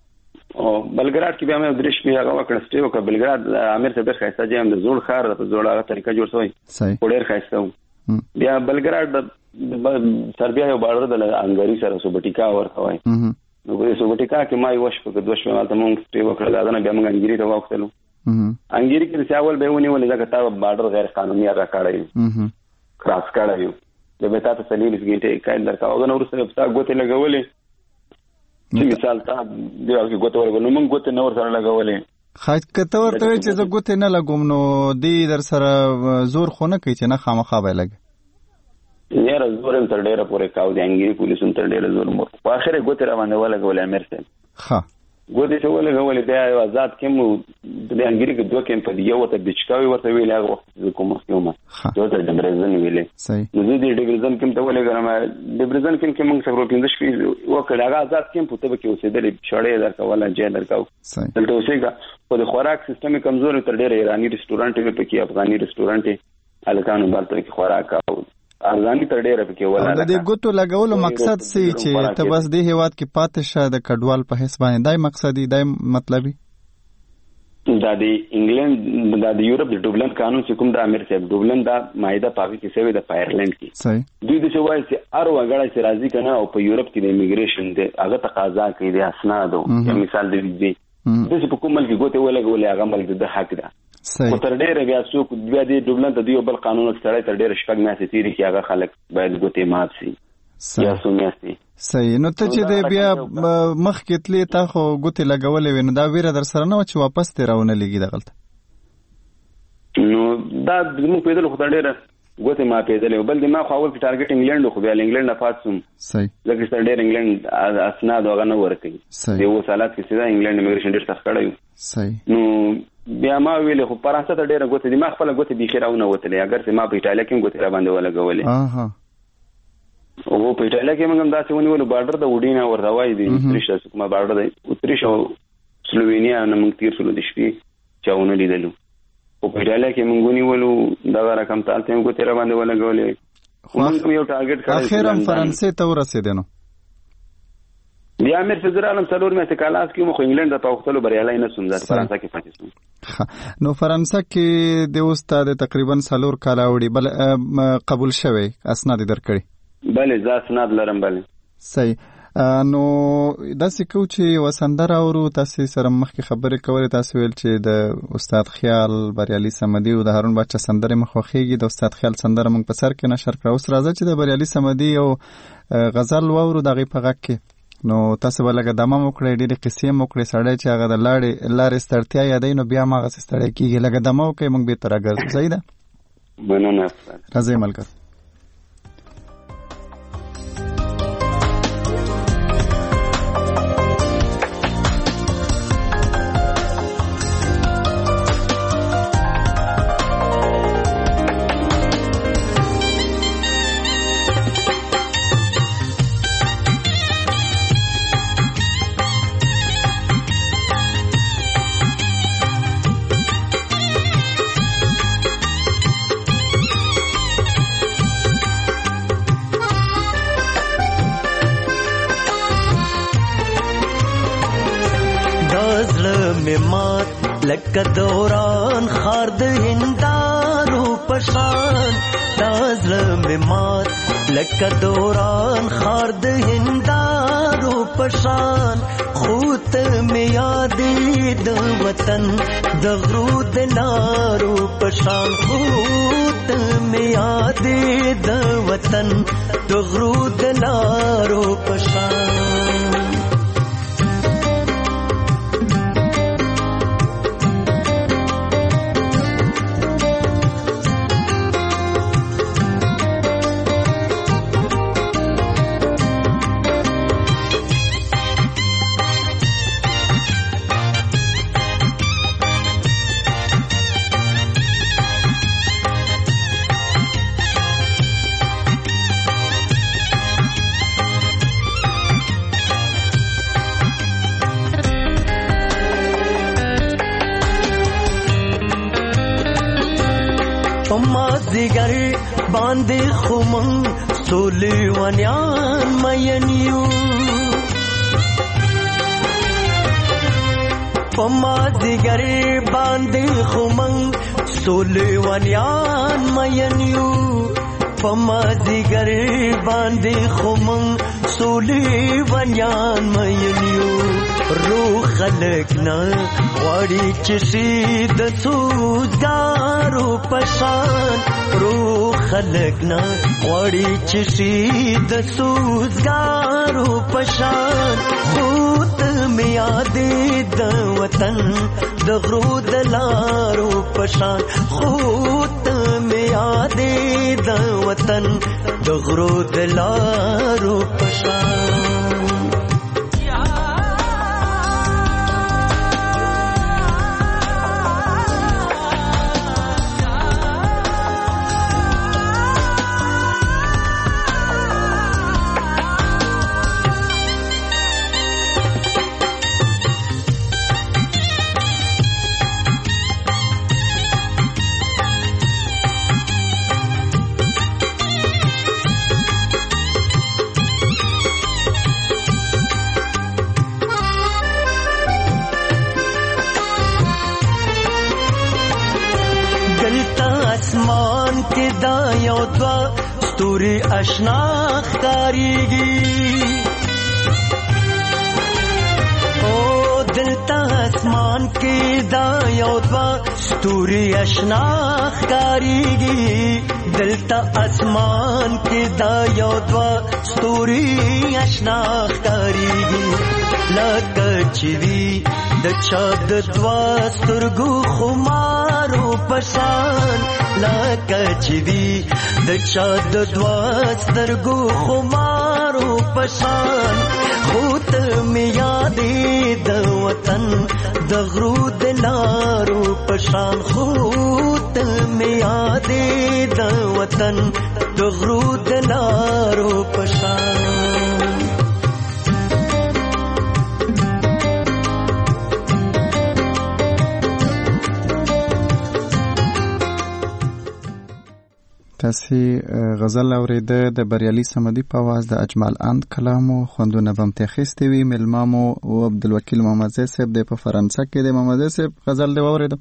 او بلګراډ کې بیا مې درش په هغه وکړ سټیو کې بلګراډ امیر ته ډېر خاصه جام د زوړ خار په زوړ هغه طریقه جوړ شوی صحیح ډېر خاصه بیا بلګراډ سربیا یو بارډر د انګری سره سوبټیکا ورته وای نو په سوبټیکا کې ما یو شپه کې دوه شپه ماته مونږ سټیو وکړل دا نه بیا موږ انګری ته واوښتلو انګری کې چې اول به ونی ولې ځکه تا بارډر غیر قانوني را کړی کراس کړی د به تاسو سلیل کې کای درکا او نو ورسره په غوته لګولې چې مثال تا دی او غوته ورغلو موږ غوته نور سره لګولې خاص کته ورته چې زه غوته نه لګوم نو دی در سره زور خو نه کوي چې نه خامخا به لګ یاره زور تر ډیره پورې کاو دی انګری پولیسون تر ډیره زور مو په اخر غوته را باندې ولګولې امیر سره ها غوته چې ولګولې بیا آزاد کوم د انګری کې دوه کېم په دی یو ته بچکاوي ورته ویل هغه وخت کوم کومه یو ته د برزن ویلې صحیح نو دې د برزن کوم ته ولګم د برزن کوم کې موږ څلور پنځه شپې وکړه هغه آزاد کوم په تبه کې اوسېدلې شړې درکا ولا جې درکاو صحیح دلته اوسېګا په خوراک سیستم کمزور تر ډیره ایرانی ریسټورانټ په کې افغاني ریسټورانټ الکانو بارته کې خوراک او ارزاني تر ډیره په کې ولا د دې ګوتو لګولو مقصد څه چې ته بس دې هیواد کې پاتې شه د کډوال په حساب باندې دای مقصد دی دای مطلبي دا د انګلند دا د یورپ د ډوبلن قانون چې کوم د امیر صاحب ډوبلن دا مایده پاکي کې سوي د پایرلند کې صحیح دوی د شوای چې ار وګړی چې راځي کنه او په یورپ کې د ایمیګریشن د هغه تقاضا کوي د اسنادو مثال د ویزې د څه په کوم ملک ګوته ولګولې هغه ملک د حق ده صحیح تر ډیره بیا څوک بیا د ډوبلن د دیو بل قانون سره تر ډیره شپږ میاشتې تیری کې هغه خلک باید ګوته مات شي یا سومیاسي صحیح نو ته چې بیا مخ کې تلې تا خو ګوته لګولې ویني دا ویره در سره نه و چې واپس ته راونه لګي د غلط نو دا موږ په دې خو تر ډیره ګوته ما پیدلې بل د ما خو اول ټارګټ انګلند خو بیا انګلند نه پاتسم صحیح ځکه چې ډېر انګلند اسناد هغه نه ورکړي صحیح یو سالات کې سیده انګلند ایمیګریشن ډېر سخت کړی صحیح نو بیا ما ویل خو فرانسه ته ډېر ګوته د ما خپل ګوته بي خیراونه وتلې اگر چې ما په ایټالیا کې ګوته را باندې ولګولې اها او په ایټالیا کې موږ داسې ونیول بارډر د وډینا ورته وای دي اتریش کومه بارډر دی اتریش او سلووینیا نه موږ تیر شلو د شپې چاونه لیدلو او په ایټالیا کې موږ ونیولو دا رقم تاسو موږ تیر باندې ولګولې موږ یو ټارګټ کړی اخیرا فرانسې ته ورسېدنو بیا امیر فدرالم څلور میاشتې کالاس کې مخ انګلند ته وختلو بریالي نه سوم د فرانسې کې پاتې سوم نو فرانسه کې د استاد تقریبا څلور کاله وړي بل قبول شوی اسناد درکړي بله زه اسناد لرم بله صحیح نو داسې کو چې وسندره اورو تاسو سره مخکې خبرې کولې تاسو ویل چې د استاد خیال بریالي سمدي او د هارون بچا سندره مخوخيږي د استاد خیال سندره موږ په سر کې نشر کړو اوس راځي چې د بریالي سمدي او غزل وورو دغه په غږ کې نو تاسو ولګه دمه مکړې ډېرې قصې مکړې سړی چې هغه د لاړې لارې ستړتیا یادې نو بیا ما غس ستړی کیږي لګه دمه وکړي موږ به تر راګرځو صحیح ده مننه راځي ملګر لکه دوران خار د هندارو پشان تازله ممات لکه دوران خار د هندارو پشان خود ته مې یادې د وطن د غرو د لارو په شان خو ته مې یادې د وطن د غرو د لارو په شان مازدیګر باندې خمن سولې ونیان مینیو په مازدیګر باندې خمن سولې ونیان مینیو په مازدیګر باندې خمن سولې ونیان مینیو روح خلق نه غواړي چې شي د سوزګارو پشان روح خلق نه غواړي چې شي د سوزګارو پشان خو ته مې یادې د وطن د غرو د لارو پشان خو ته مې یادې د وطن د غرو د لارو پشان आसमान के दायो द्वा स्तूरी अशना ख़ारीगी ओ दिलता आसमान के दायो द्वा स्तूरी अशना ख़ारीगी दिलता आसमान के दायो द्वा स्तूरी अशना ख़ारीगी लकचवी د چا د دوا سترګو خمارو پشان لکه چې دی د چا د دوا سترګو خمارو پشان خو ته مې یادې د وطن د غرو د لارو پشان خو ته مې یادې د وطن د غرو د لارو پشان تاسې غزل اورېده د بریالي صمدي په اواز د اجمل اند کلامو خوندونه به م ترې اخیستې وي. میلمه مو عبدالوکیل محمدزی صاحب دی په فرانسه کې دی. محمدزی صاحب غزل دې واورېده؟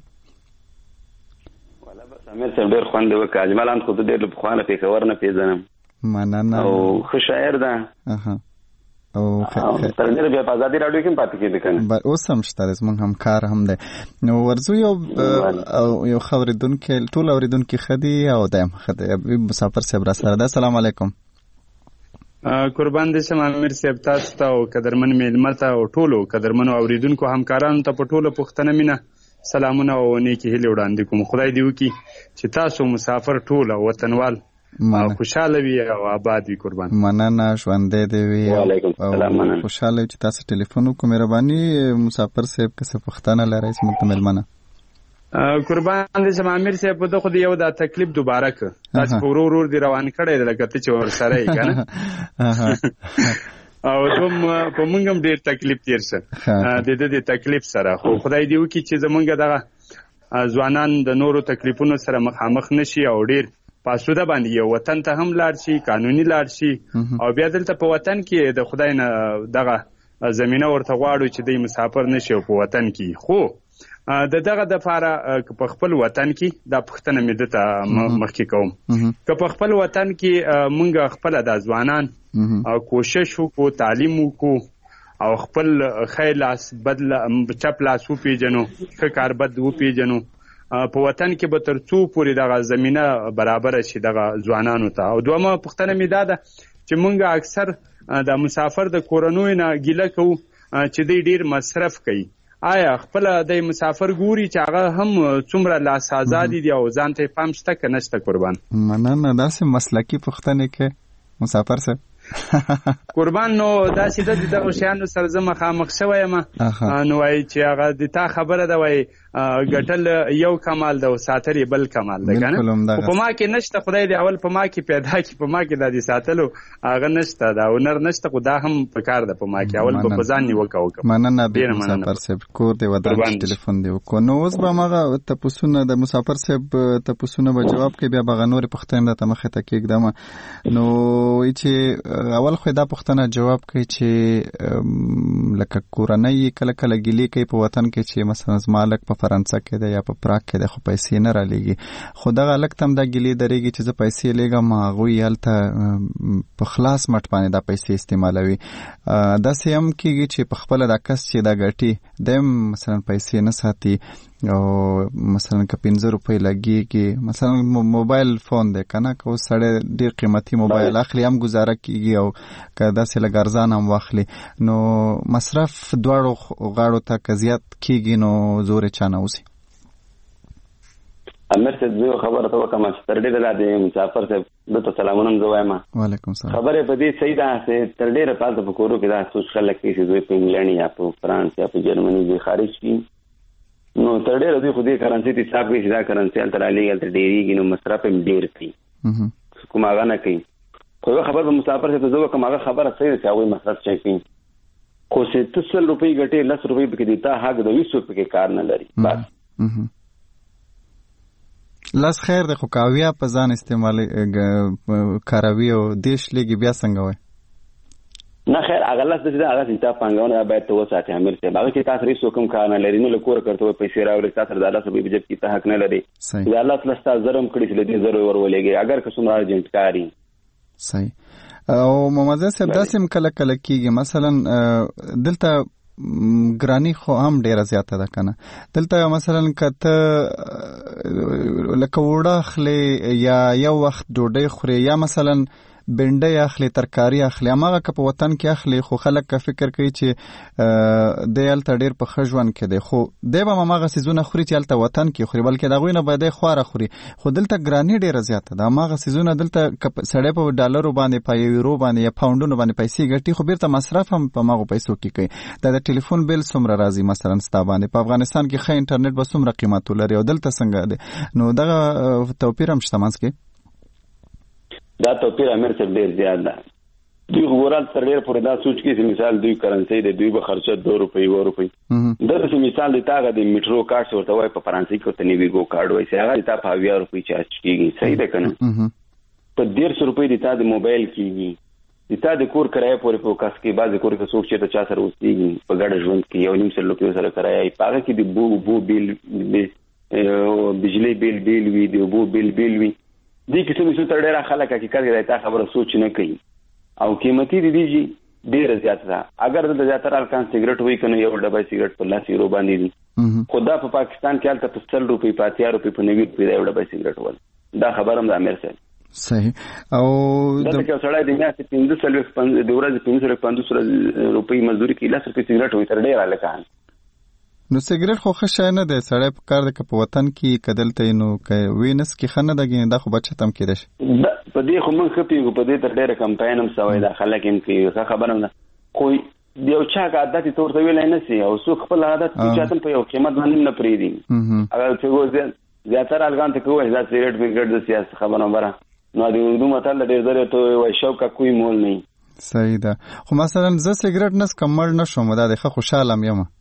والا بس امیر صاحب ډېر خوند وکړ. اجمل اند خو زه ډېر له پخوا نه پېښور نه پېژنم مننه او ښه شاعر ده او تر ډېره بیا په ازادي راډیو کې هم پاتې کېده که نه اوس هم شته دی زموږ همکار هم دی. نو ورځو یو یو ښه اورېدونکی ټول اورېدونکي ښه دي او دی هم ښه دی. مسافر صاحب را سره دی. السلام علیکم. قربان دې شم امیر صاحب تاسو ته او قدرمن میلمه ته او ټولو قدرمنو اورېدونکو همکارانو ته په ټوله پوښتنه مینه سلامونه او نیکې هیلې وړاندې کوم. خدای دې وکړي چې تاسو مسافر ټول او وطنوال خوشاله وي او آباد وي. قربان مننه ژوندی دې وي او خوشاله وي چې تاسو ټلیفون وکړو. مهرباني مسافر صاحب که څه پوښتنه لرئ زموږ ته میلمنه. قربان دې شم امیر صاحب په دغه یو دا تکلیف دوباره که تاسو په ورو ورو دې روان کړی دی لکه ته چې ورسره یې که نه او دوم په موږ هم ډېر تکلیف تېر شه د ده د تکلیف سره. خو خدای دې وکړي چې زموږ دغه ځوانان د نورو تکلیفونو سره مخامخ نشي او ډېر پاسوده باندې یو وطن ته هم لاړ شي قانوني لاړ شي او بیا دلته په وطن کې د خدای نه دغه زمینه ورته غواړو چې دی مسافر نشي په وطن کې. خو د دغه دپاره په خپل وطن کې دا پوښتنه مې دته مخکې کوم که په خپل وطن کې موږ خپله دا ځوانان کوشش وکړو تعلیم وکړو او خپل خیر لاس بدل چپ لاس وپیژنو، ښه کار بد وپیژنو. په وطن کې به تر څو پورې دغه زمینه برابر شي دغه ځوانانو ته. او دویمه پوښتنه مې دا ده چې موږ اکثر د مسافر د کورنیو نه ګیله کوو چې دوی ډیر مصرف کوي. آیا خپل د مسافر ګوري چې هغه هم څومره لاس آزادي دي او ځان ته پام شته که نشته؟ قربان مننه. داسې مسلکي پوښتنې کې مسافر صاحب قربان نو داسې د دغه شیانو سره زه مخامخ شوی یم، نو وایي چې هغه د تا خبره ده، وایي ګټل یو کمال ده او ساتل یې بل کمال ده، که نه؟ خو په ما کې نشته، خدای دې اول په ما کې پیدا کړي، په ما کې دا د ساتلو هغه نشته، دا هنر نشته، خو دا هم پکار ده په ما کې. اول به په ځان نیوکه وکړم. مننه د مسافر صاحب، کور دې ودان چې ټلیفون دې وکړو. نو اوس به هماغه تپوسونه د مسافر صاحب تپوسونه به جواب کوي، بیا به هغه نورې پوښتنې راته مخې ته کېږدم. نو وایي چې اول خو دا پوښتنه جواب کوي چې لکه کورنۍ کله کله ګیلې کوي په وطن کې چې مثلا زما هلک په فرانسه کې ده یا په پراګ کې ده خو پیسې نه رالیږي، خو دغه هلک ته هم دا ګیلې درېږي چې زه پیسې لیږم، هغوی هلته په خلاص مټ باندې دا پیسې استعمالوي. داسې هم کېږي چې په خپله دا کس چې دا ګټي دی هم مثلا پیسې نه ساتي، او مثلا که پنځه روپۍ لګېږي، مثلا موبایل فون دی که نه، که اوس سړی ډېر قیمتي موبایل اخلي هم ګزاره کېږي، او که داسې لږ ارزان هم واخلي، نو مصرف دواړو غاړو ته که زیات کېږي نو زور یې چا نه اوسي. امیر صاحب زه خبره ته وکړم چې تر ډېره دا د مسافر صاحب دته سلامونه هم زه وایم. وعلیکم سلام. خبرې په دې صحیح ده چې تر ډېره پاته په کورو کې دا سوچ خلک کوي چې دوی په انګلینډ یا په فرانس یا په جرمني دوی خارج شي، نو تر ډېره دوی خو دې کرنسۍ ته حساب کوي چې دا کرنسۍ هلته رالیږي هلته ډېرېږي، نو مصرف یې ډېر کوي، کوم هغه نه کوي. خو یوه خبر به مسافر صاحب ته زه وکړم، هغه خبره صحیح ده چې هغوی مصرف چا کوي، خو چې ته سل روپۍ ګټې لس روپۍ پکې دي، تا حق د ویس پکې کار نه لري. بس لس خیر دی، خو که اویا په ځان استعمالي کاروي او دیش لږي بیا څنګه وایي؟ نه خیر هغه لس داسې ده، هغه چې تا پانګونه باید ته وساتې امیر صاحب، هغه چې تا سره هېڅوک هم کار نه لري، نه له کوره کړته وایي پیسې راوړې، تا سره دا لس روپۍ په جب کې ته حق نه لري، دا لس لس تا زر هم کړي چې له دې زرو ور ولېږي، اګر که څومره ارجنټ کار وي. صحیح. او محمد صاحب داسې هم کله کله کېږي، مثلا دلته ګرانی خو هم ډیره زیاته ده کنه، دلته مثلا کته لکه وړه اخلي یا یو وخت ډوډۍ خوري یا مثلا بنډۍ اخلي ترکاری اخلي، هماغه که په وطن کې اخلي خو خلک که فکر کوي چې دی هلته ډېر په ښه ژوند کې دی، خو دی به هم هماغه څیزونه خوري چې هلته وطن کې خوري، بلکې د هغوی نه به دی خواره خوري. خو دلته ګراني ډېره زیاته ده، هماغه څیزونه دلته که سړی په ډالرو باندې په یورو باندې یا پاونډونو باندې پیسې ګټي، خو بیرته مصرف هم په هماغو پیسو کې کوي. دا د ټلیفون بیل څومره راځي مثلا ستا باندې، په افغانستان کې ښه انټرنیټ به څومره قیمت ولري او دلته څنګه دی؟ نو دغه توپیر هم شته منځ کې. دا توپیر امیر صاحب ډېر زیات ده. دوی ګورال تر ډېر پورې دا سوچ کې چې مثال دوی کرنسۍ دی، دوی به خرچه دو روپۍ و روپۍ، دغسې مثال دی تاغه د میټرو کارډ چې ورته وایي په فرانسۍ کې ورته نیویګو کارډ وایي، چې هغه د تا په اویا روپۍ چارج کېږي، صحیح ده که نه؟ په دېرش روپۍ د تا د موبایل کېږي، د تا د کور کرایه پورې په کس کې بعضې کور کې څوک چېرته چا سره اوسېږي په ګډه ژوند کې یو نیم سل روپیو سره کرایه وي، په هغه کې د بو بو بیل بجلۍ بیل بیل وي، د اوبو بیل بیل وي، دې کیسه مې تر ډېره خلک حقیقت کې دا خبره سوچ نه کوي، او قیمتي د دې جي ډېره زیاته ده. اگر دلته زیاتره الکان سګرټ وایي که نه یو ډبی سګرټ په لس یورو باندې دي، خو دا په پاکستان کې هلته په سل روپۍ په اتیا روپۍ په نوي روپۍ دا یو ډبی سګرټ ول، دا خبره هم د امیر صاحب. صحیح. او دلته کې سړی د میاشتې پنځه څلوېښت د ورځې پنځه څلوېښت پنځوس روپۍ مزدوري کوي، لس روپۍ سګرټ وایي تر ډېره هلکان. نو سګرټ خو ښه شی نه دی، سړی په کار دی که په وطن کې که دلته یې نو که وینس کې ښه نه ده ګینې دا خو بچت هم کېدای شي. په دې خو موږ ښه پوهېږو، په دې تر ډېره کمپاین هم سوی ده، خلک هم کوي، ښه خبره هم ده، خو د یو چا که عادت یې ته ورته ویلی نه سي، او څوک خپل عادت چاته په یو قیمت باندې هم نه پرېږدي. اگر چې زیاتره الګان ته که ووایي دا سګرټ فګرټ د سیاست خبره خبره، نو د اردو متل ډېر ځله ته وایي شوق کا کوئی مول نه. صحیح ده. خو مثلا زه سګرټ نه څکم مړ نه شوم، دا دی ښه خوشحاله م یم.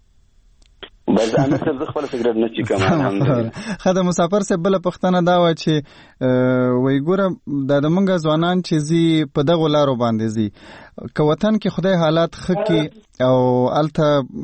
بس امیر صاحب زه خپله سګرټ نه چکم الحمدلله. ښه د مسافر صاحب بله پوښتنه دا وه چې وایي ګوره دا د موږ ځوانان چې ځي په دغو لارو باندې ځي، که وطن کې خدای حالات ښه کړي او هلته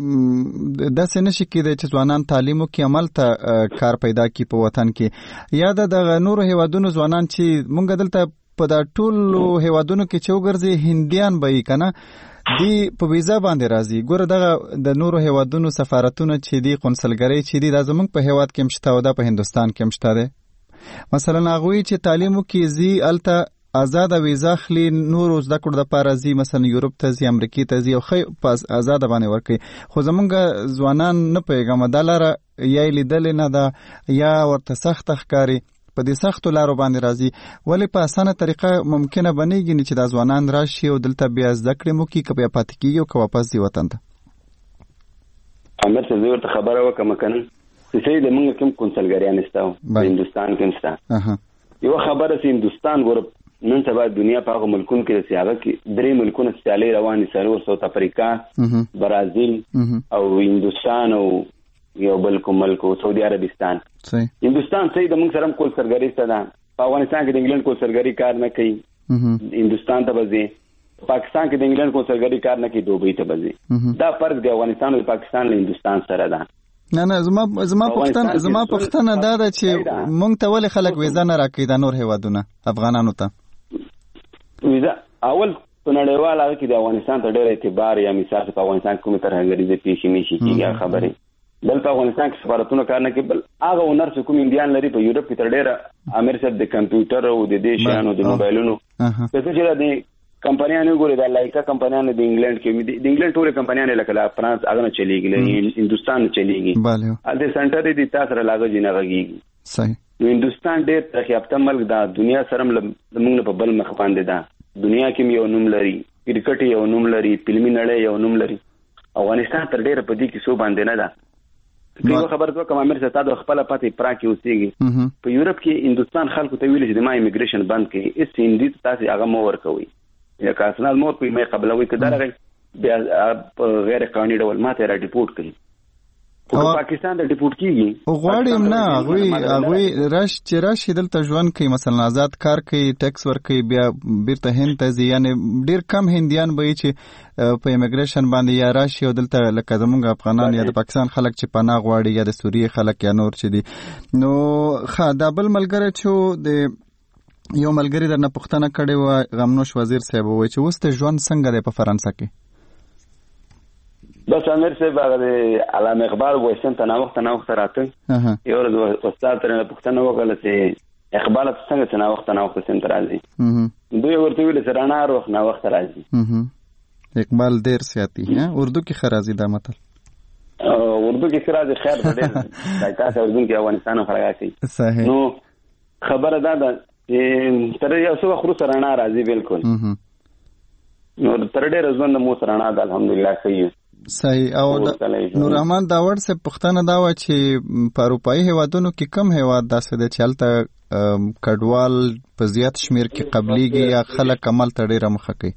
داسې نه شي کېدی چې ځوانان تعلیم وکړي هملته کار پیدا کړي په وطن کې، یا د دغه نورو هیوادونو ځوانان چې موږ دلته په دا ټولو هیوادونو کې چې وګرځي هندیان به یې که نه، دی په ویزا باندې راځي. ګوره دغه د نورو هیوادونو سفارتونه چې دي قونسلګرۍ چې دي دا زمونږ په هیواد کې هم شته او دا په هندوستان کې هم شته دی. مثلا هغوی چې تعلیم وکړي ځي هلته آزاده ویزا اخلي، نورو زده کړو دپاره ځي، مثلا یورپ ته ځي، امریکې ته ځي او ښه په آزاده باندې ورکوي. خو زمونږ ځوانان نه پوهېږم دا لاره یا یې لیدلې نه ده یا ورته سخته ښکاري، په دې سختو لارو باندې راځي. ولې په اسانه طریقه ممکنه بنېږي نه چې دا ځوانان راشي او دلته بیا زده کړې مو کړي، که بیا پاتې کېږي او که واپس ځي وطن ته؟ عامر صاحب زه ورته خبره وکړم که نه چې صحیح د موږ کوم قونسلګریان شته په هندوستان کې هم شته. یوه خبره چې هندوستان ګوره نن سبا دنیا په هغه ملکونو کې د هغه کې درې ملکونه سیالۍ روانې څلور ساوت افریقا، برازیل او هندوستان او یو بل کوم ملک سعودي عربستان. هندوستان صحیح د موږ سره هم قونسلګرۍ شته ده. په افغانستان کې د انګلند قونسلګرۍ کار نه کوي، هندوستان ته به ځي. پاکستان کې د انګلند قونسلګرۍ کار نه کوي، دوبۍ ته به ځي. دا فرق د افغانستان او پاکستان له هندوستان سره ده. نه نه زما زما پښتنه زما پښتنه دا ده چې مونږ ته ولې خلک ویزا نه راکوي دا نور هیوادونه افغانانو ته؟ ویزا اول په نړیوال هغه کې د افغانستان ته ډېر اعتبار یا مثال په افغانستان کومې ترهګریزې پیښې نشي کېږي خبرې. دلته افغانستان کې سفارتونه کار نه کوي، بل هغه هنر چې کوم انډیان لري په یورپ کې تر ډېره امیر صاحب د کمپیوټر او د دې شیانو د موبایلونو څه چې د کمپنیانو ګوري د لایکا کمپنیانو د انګلند کې د انګلند ټول کمپنیانو لکه لا فرانس هغه نه چلیږي، هندوستان نه چلیږي، د سنټر دي تاسو سره لاګو جنہ غږیږي. صحیح. نو هندوستان ډېر ترقیافته ملک دا دنیا سره موږ په بل مخ باندې دا دنیا کې یو نوم لري، کرکټ یو نوم لري، فلمي نړۍ یو نوم لري. افغانستان تر ډېره په دې کې سو باندې نه ده. یو خبر ته کوم امیر ستاسو خپل پاتې پراکې اوسېږي په یورپ کې هندوستان خلکو ته ویل چې د ما ایمیګریشن بند کړي، اس هندي تاسو هغه مو ورکوي یا کاسنال مور په مې قبلوي که درغه بیا غیر قانوني ډول ماته را ډیپورټ کړي. او پاکستان د ډیپورټ کیږي او غواړم نه هغوی هغوی راش چې راشي دلته ژوند کوي، مثلا آزاد کار کوي، ټیکس ورکوي، بیا بیرته هند ته ځي. یعنې ډېر کم هندیان به چې په ایمیګریشن باندې یا راشي او دلته لکه زمونږ افغانان یا د پاکستان خلک چې پناه غواړي یا د سوریې خلک یا نور چې دي. نو ښه دا بل ملګری چې د یو ملګری درنه پوښتنه کړې وه غمنوش وزیر صاحب ووایي چې اوس د ژوند څنګه دی په فرانسه کې؟ بس امیر صاحب هغه د علامه اقبال وایسن ته ناوخته ناوخته راته یو ورځ استاد ترېنه پوښتنه وکړله چې اقبال ته څنګه چې ناوخته ناوخته سیم ته راځي؟ دوی ورته ویل چې رڼا هر وخت ناوخته راځي. اقبال دیر سیاتی اردو کې ښه راځي دا متل؟ اردو کې ښه راځي، خیر به ډېر تاسو اردو کې افغانستان خلک کوي. صحیح. نو خبره دا ده تر یو څه وخت وروسته رڼا راځي. بالکل. نو تر ډېره ژوند مو سره رڼا ده الحمدلله ښه. صحیح. او نور رحمان داوړ صاحب پوښتنه دا وه چې په اروپایي هیوادونو کې کم هیواد داسې دی چې هلته کډوال په زیات شمېر کې قبلیږي یا خلک عمل ته ډېره مخه کوي؟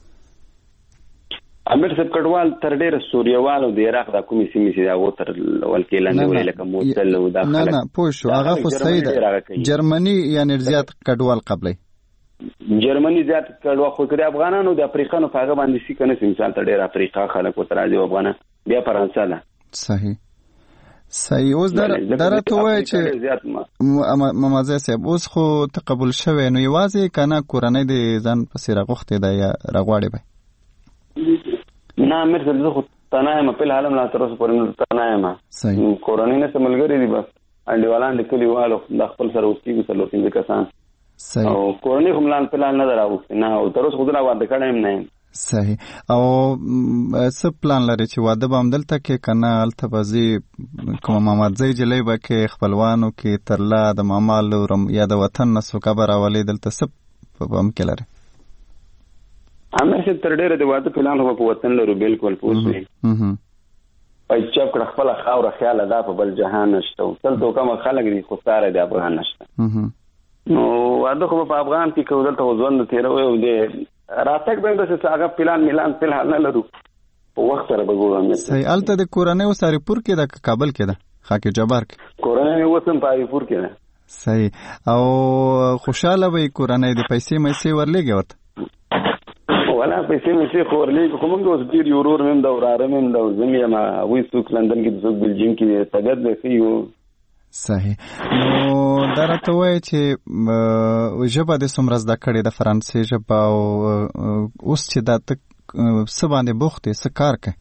امیر صاحب کډوال تر ډېره سوریوال او د عراق دا کومې سیمې چې د هغو تر ولکې لاندې ولې لکه موسل او دا خلک. نه نه پوه شو هغه خو صحیح ده. جرمني یعنې زیات کډوال قبلی؟ جرمني زیات کډوال خو که د افغانانو د افریقانو په هغه باندې سي که نه سي، مثال ته ډېر افریقا خلک ورته راځي او افغانان بیا فرانسه ده. صحیح صحیح. اوس دا راته ووایه چې ممازی صاحب اوس خو تقبل شوی نو یوازې که نه کورنۍ د ځان پسې راغوښتې ده یا راغواړې به؟ نه امیر صاحب زه خو تنها یم، په الحال هم لا تر اوسه پورې تنها یم. کورنۍ نه څه ملګري دي، بس انډیوالان د کلیوالو د خپل سره اوسېږي څلور پنځه کسان. او کورنۍ خو ملان په الحال نه ده راوستې، نه او تر اوسه خو زه لا واده کړی یم نه یم. صحیح. او څه پلان لري چې واده به همدلته کې که نه هلته به ځي کومه مامادزۍ جلۍ به کې خپلوانو کې ترله د ماما لور یا د وطن نه څوکه به راولې دلته څه په بم کې لري؟ امیر صاحب تر ډېره د واده پلان خو په وطن لرو. بالکل پوه شوې په چپ کړه خپله خاوره خیاله دا په بل جهان نشته. دلته کومه خلک دي خو ساره د افغان نشته. نو واده خو په افغان کې کوو، دلته خو ژوند تېروي او د راتګ به هم داسې هغه پلان میلان فی الحال نه لرو، په وخت سره به ګورو. صحیح. هلته د کورنۍ اوس اریپور کې ده که کابل کې ده؟ خاک جبار کې کورنۍ اوس هم په اریپور کې ده. صحیح. او خوشحاله به یې کورنۍ د پیسې میسې ورلېږي ورته؟ ولا پیسې میسې خو ورلېږي، خو موږ اوس ډېر یو ورور مې هم ده وراره مې هم ده، زه مې یم، هغوی څوک لندن کې دي، څوک بلجیم کې دي، طبیعت به ښه یو. صحیح. نو دا راته وایي چې ژبه دې څومره زده کړې ده فرانسې ژبه، او اوس چې دا ته څه باندې بوخت یې، څه کار کوي؟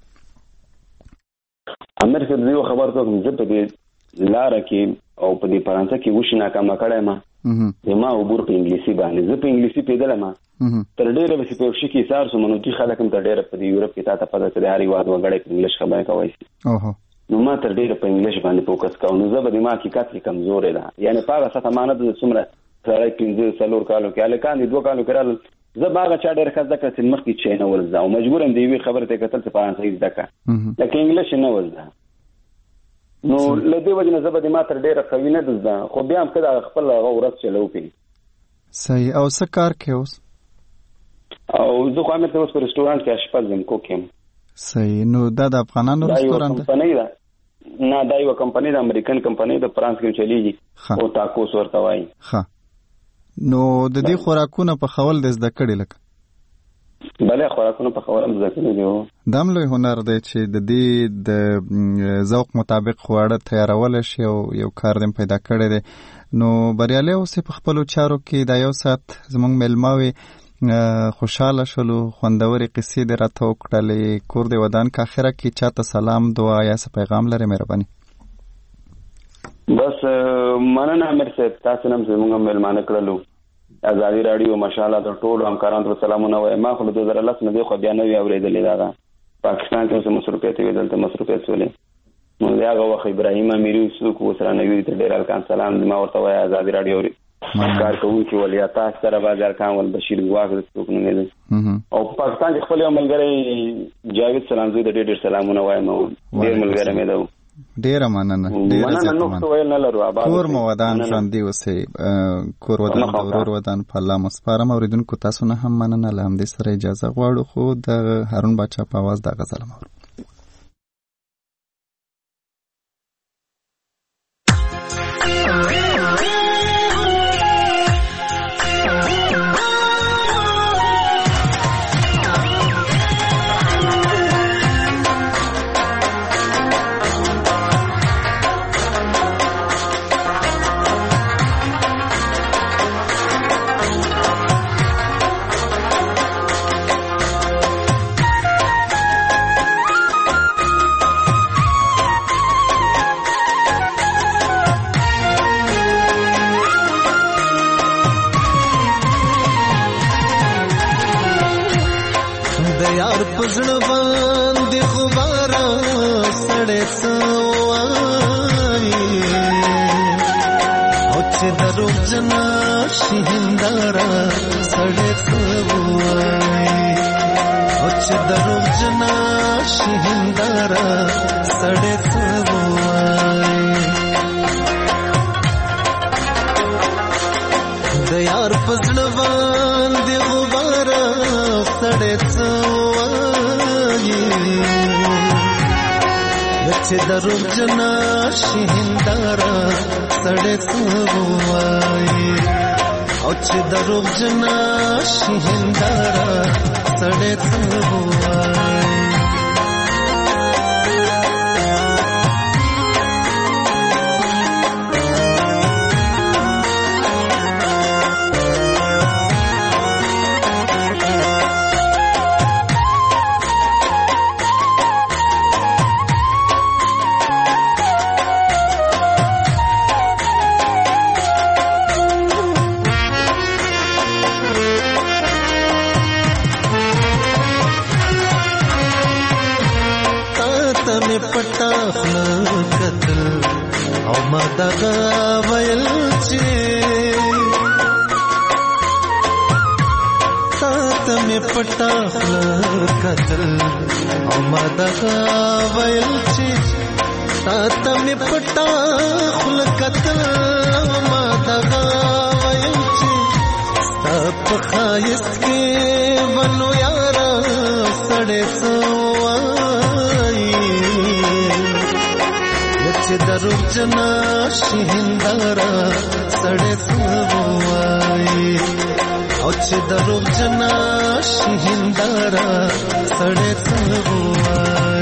امیر صاحب زه یو خبر کوم، زه په دې لاره کې او په دې فرانسه کې وشي ناکامه کړی ما زما عبور په انګلیسي باندې، زه په انګلیسي پیدلم تر ډېره به چې په یو شي کې ایثار شوم، نو دوی خلک هم تر ډېره په دې یورپ کې تا ته پته چې د هر هېواد وګړی په انګلیش خبرې کوی شي، نو ما تر ډېره په انګلیش باندې فوکس کوم. نو زه به د ما حقیقت کې کمزورې ده، یعنې په هغه سطحه ما نه ده څومره سړی پنځه څلور کالو کې هلکان دي دوه کالو کې رالل، زه به هغه چا ډېره ښه زده کړه چې مخکې چې نه ور زده او مجبور یم د یوې خبرې ته یې کتل چې فرانسوي زده کړه لکه انګلیش یې نه ور زده. نو له دې وجې نه زه به د ما تر ډېره قوي نه ده زده، خو بیا هم ښه ده خپل هغه ورځ چلو کوي. صحیح. او څه کار کوې اوس؟ او زه خو امیر ته اوس په رسټورانټ کې اشپز یم، کوک یم. صحیح. نو دا د افغانانو رسټورانټ ده؟ کمپنۍ ده، نه دا یوه کمپنۍ ده، امریکن کمپنۍ ده، فرانس کې چلیږي او تاکوس ورته وایي. ښه. نو د دې خوراکونه پخول د زده کړي لکه؟ بله خوراکونه پخول هم زده کړي دي. دا هم لوی هنر دی چې د دې د ذوق مطابق خواړه تیارولی شي او یو کار دې پیدا کړی دی. نو بریالی اوسې په خپلو چارو کې. دا یو ساعت زموږ میلماوې خوشحاله شولو، خوندورې قصې دې راته وکړلې، کور دې ودان که اخره کې چاته سلام دعا یا څه پیغام لرې مهرباني؟ بس مننه امیر صاحب، تاسو هم زموږ میلمانه کړلو. ازادي راډیو ماشاءالله د ټولو همکارانو ته سلامونه وایم. ما خو له دوه زره لس نه دی خو بیا نه وي اورېدلې دا پاکستان کې اوس مصروفیت وي، دلته مصروفیت ولې نو د هغه وخت ابراهیم امیري څوک ورسره نه وي، ته ډېر الکان سلام ما ورته وایي. ازادي راډیو کار کوونکي ولیا تاسو سره بازار کان ول بشیر ګواښ څوک نه دی او پاکستان کې خپل یو ملګری جاوید سلامزوی د ډېر ډېر سلامونه وایم. ډېر ملګری مې ده. ډیره مننه. ډیره زیاته کور مو ودان ژوندي اوسئ، کور ودان د ورور ودان په الله مو سپارم. اورېدونکو تاسو نه هم مننه. له همدې سره اجازه غواړو خو د هارون باچا په اواز دا غزل هم اورو. دروغ جنا شهندارا سړې څوای او چې دروغ جنا شهندارا سړې څوای دغه ویل چې تاته مې پټه خوله کتل او ما دغه ویل چې تاته مې پټه خوله کتل او ما دغه ویل چې ستا په ښایست کې ونو یاره سړی څه دروغ جنا شهندارا سړې څوای او چې دروغ جنا شهندارا سړې څوای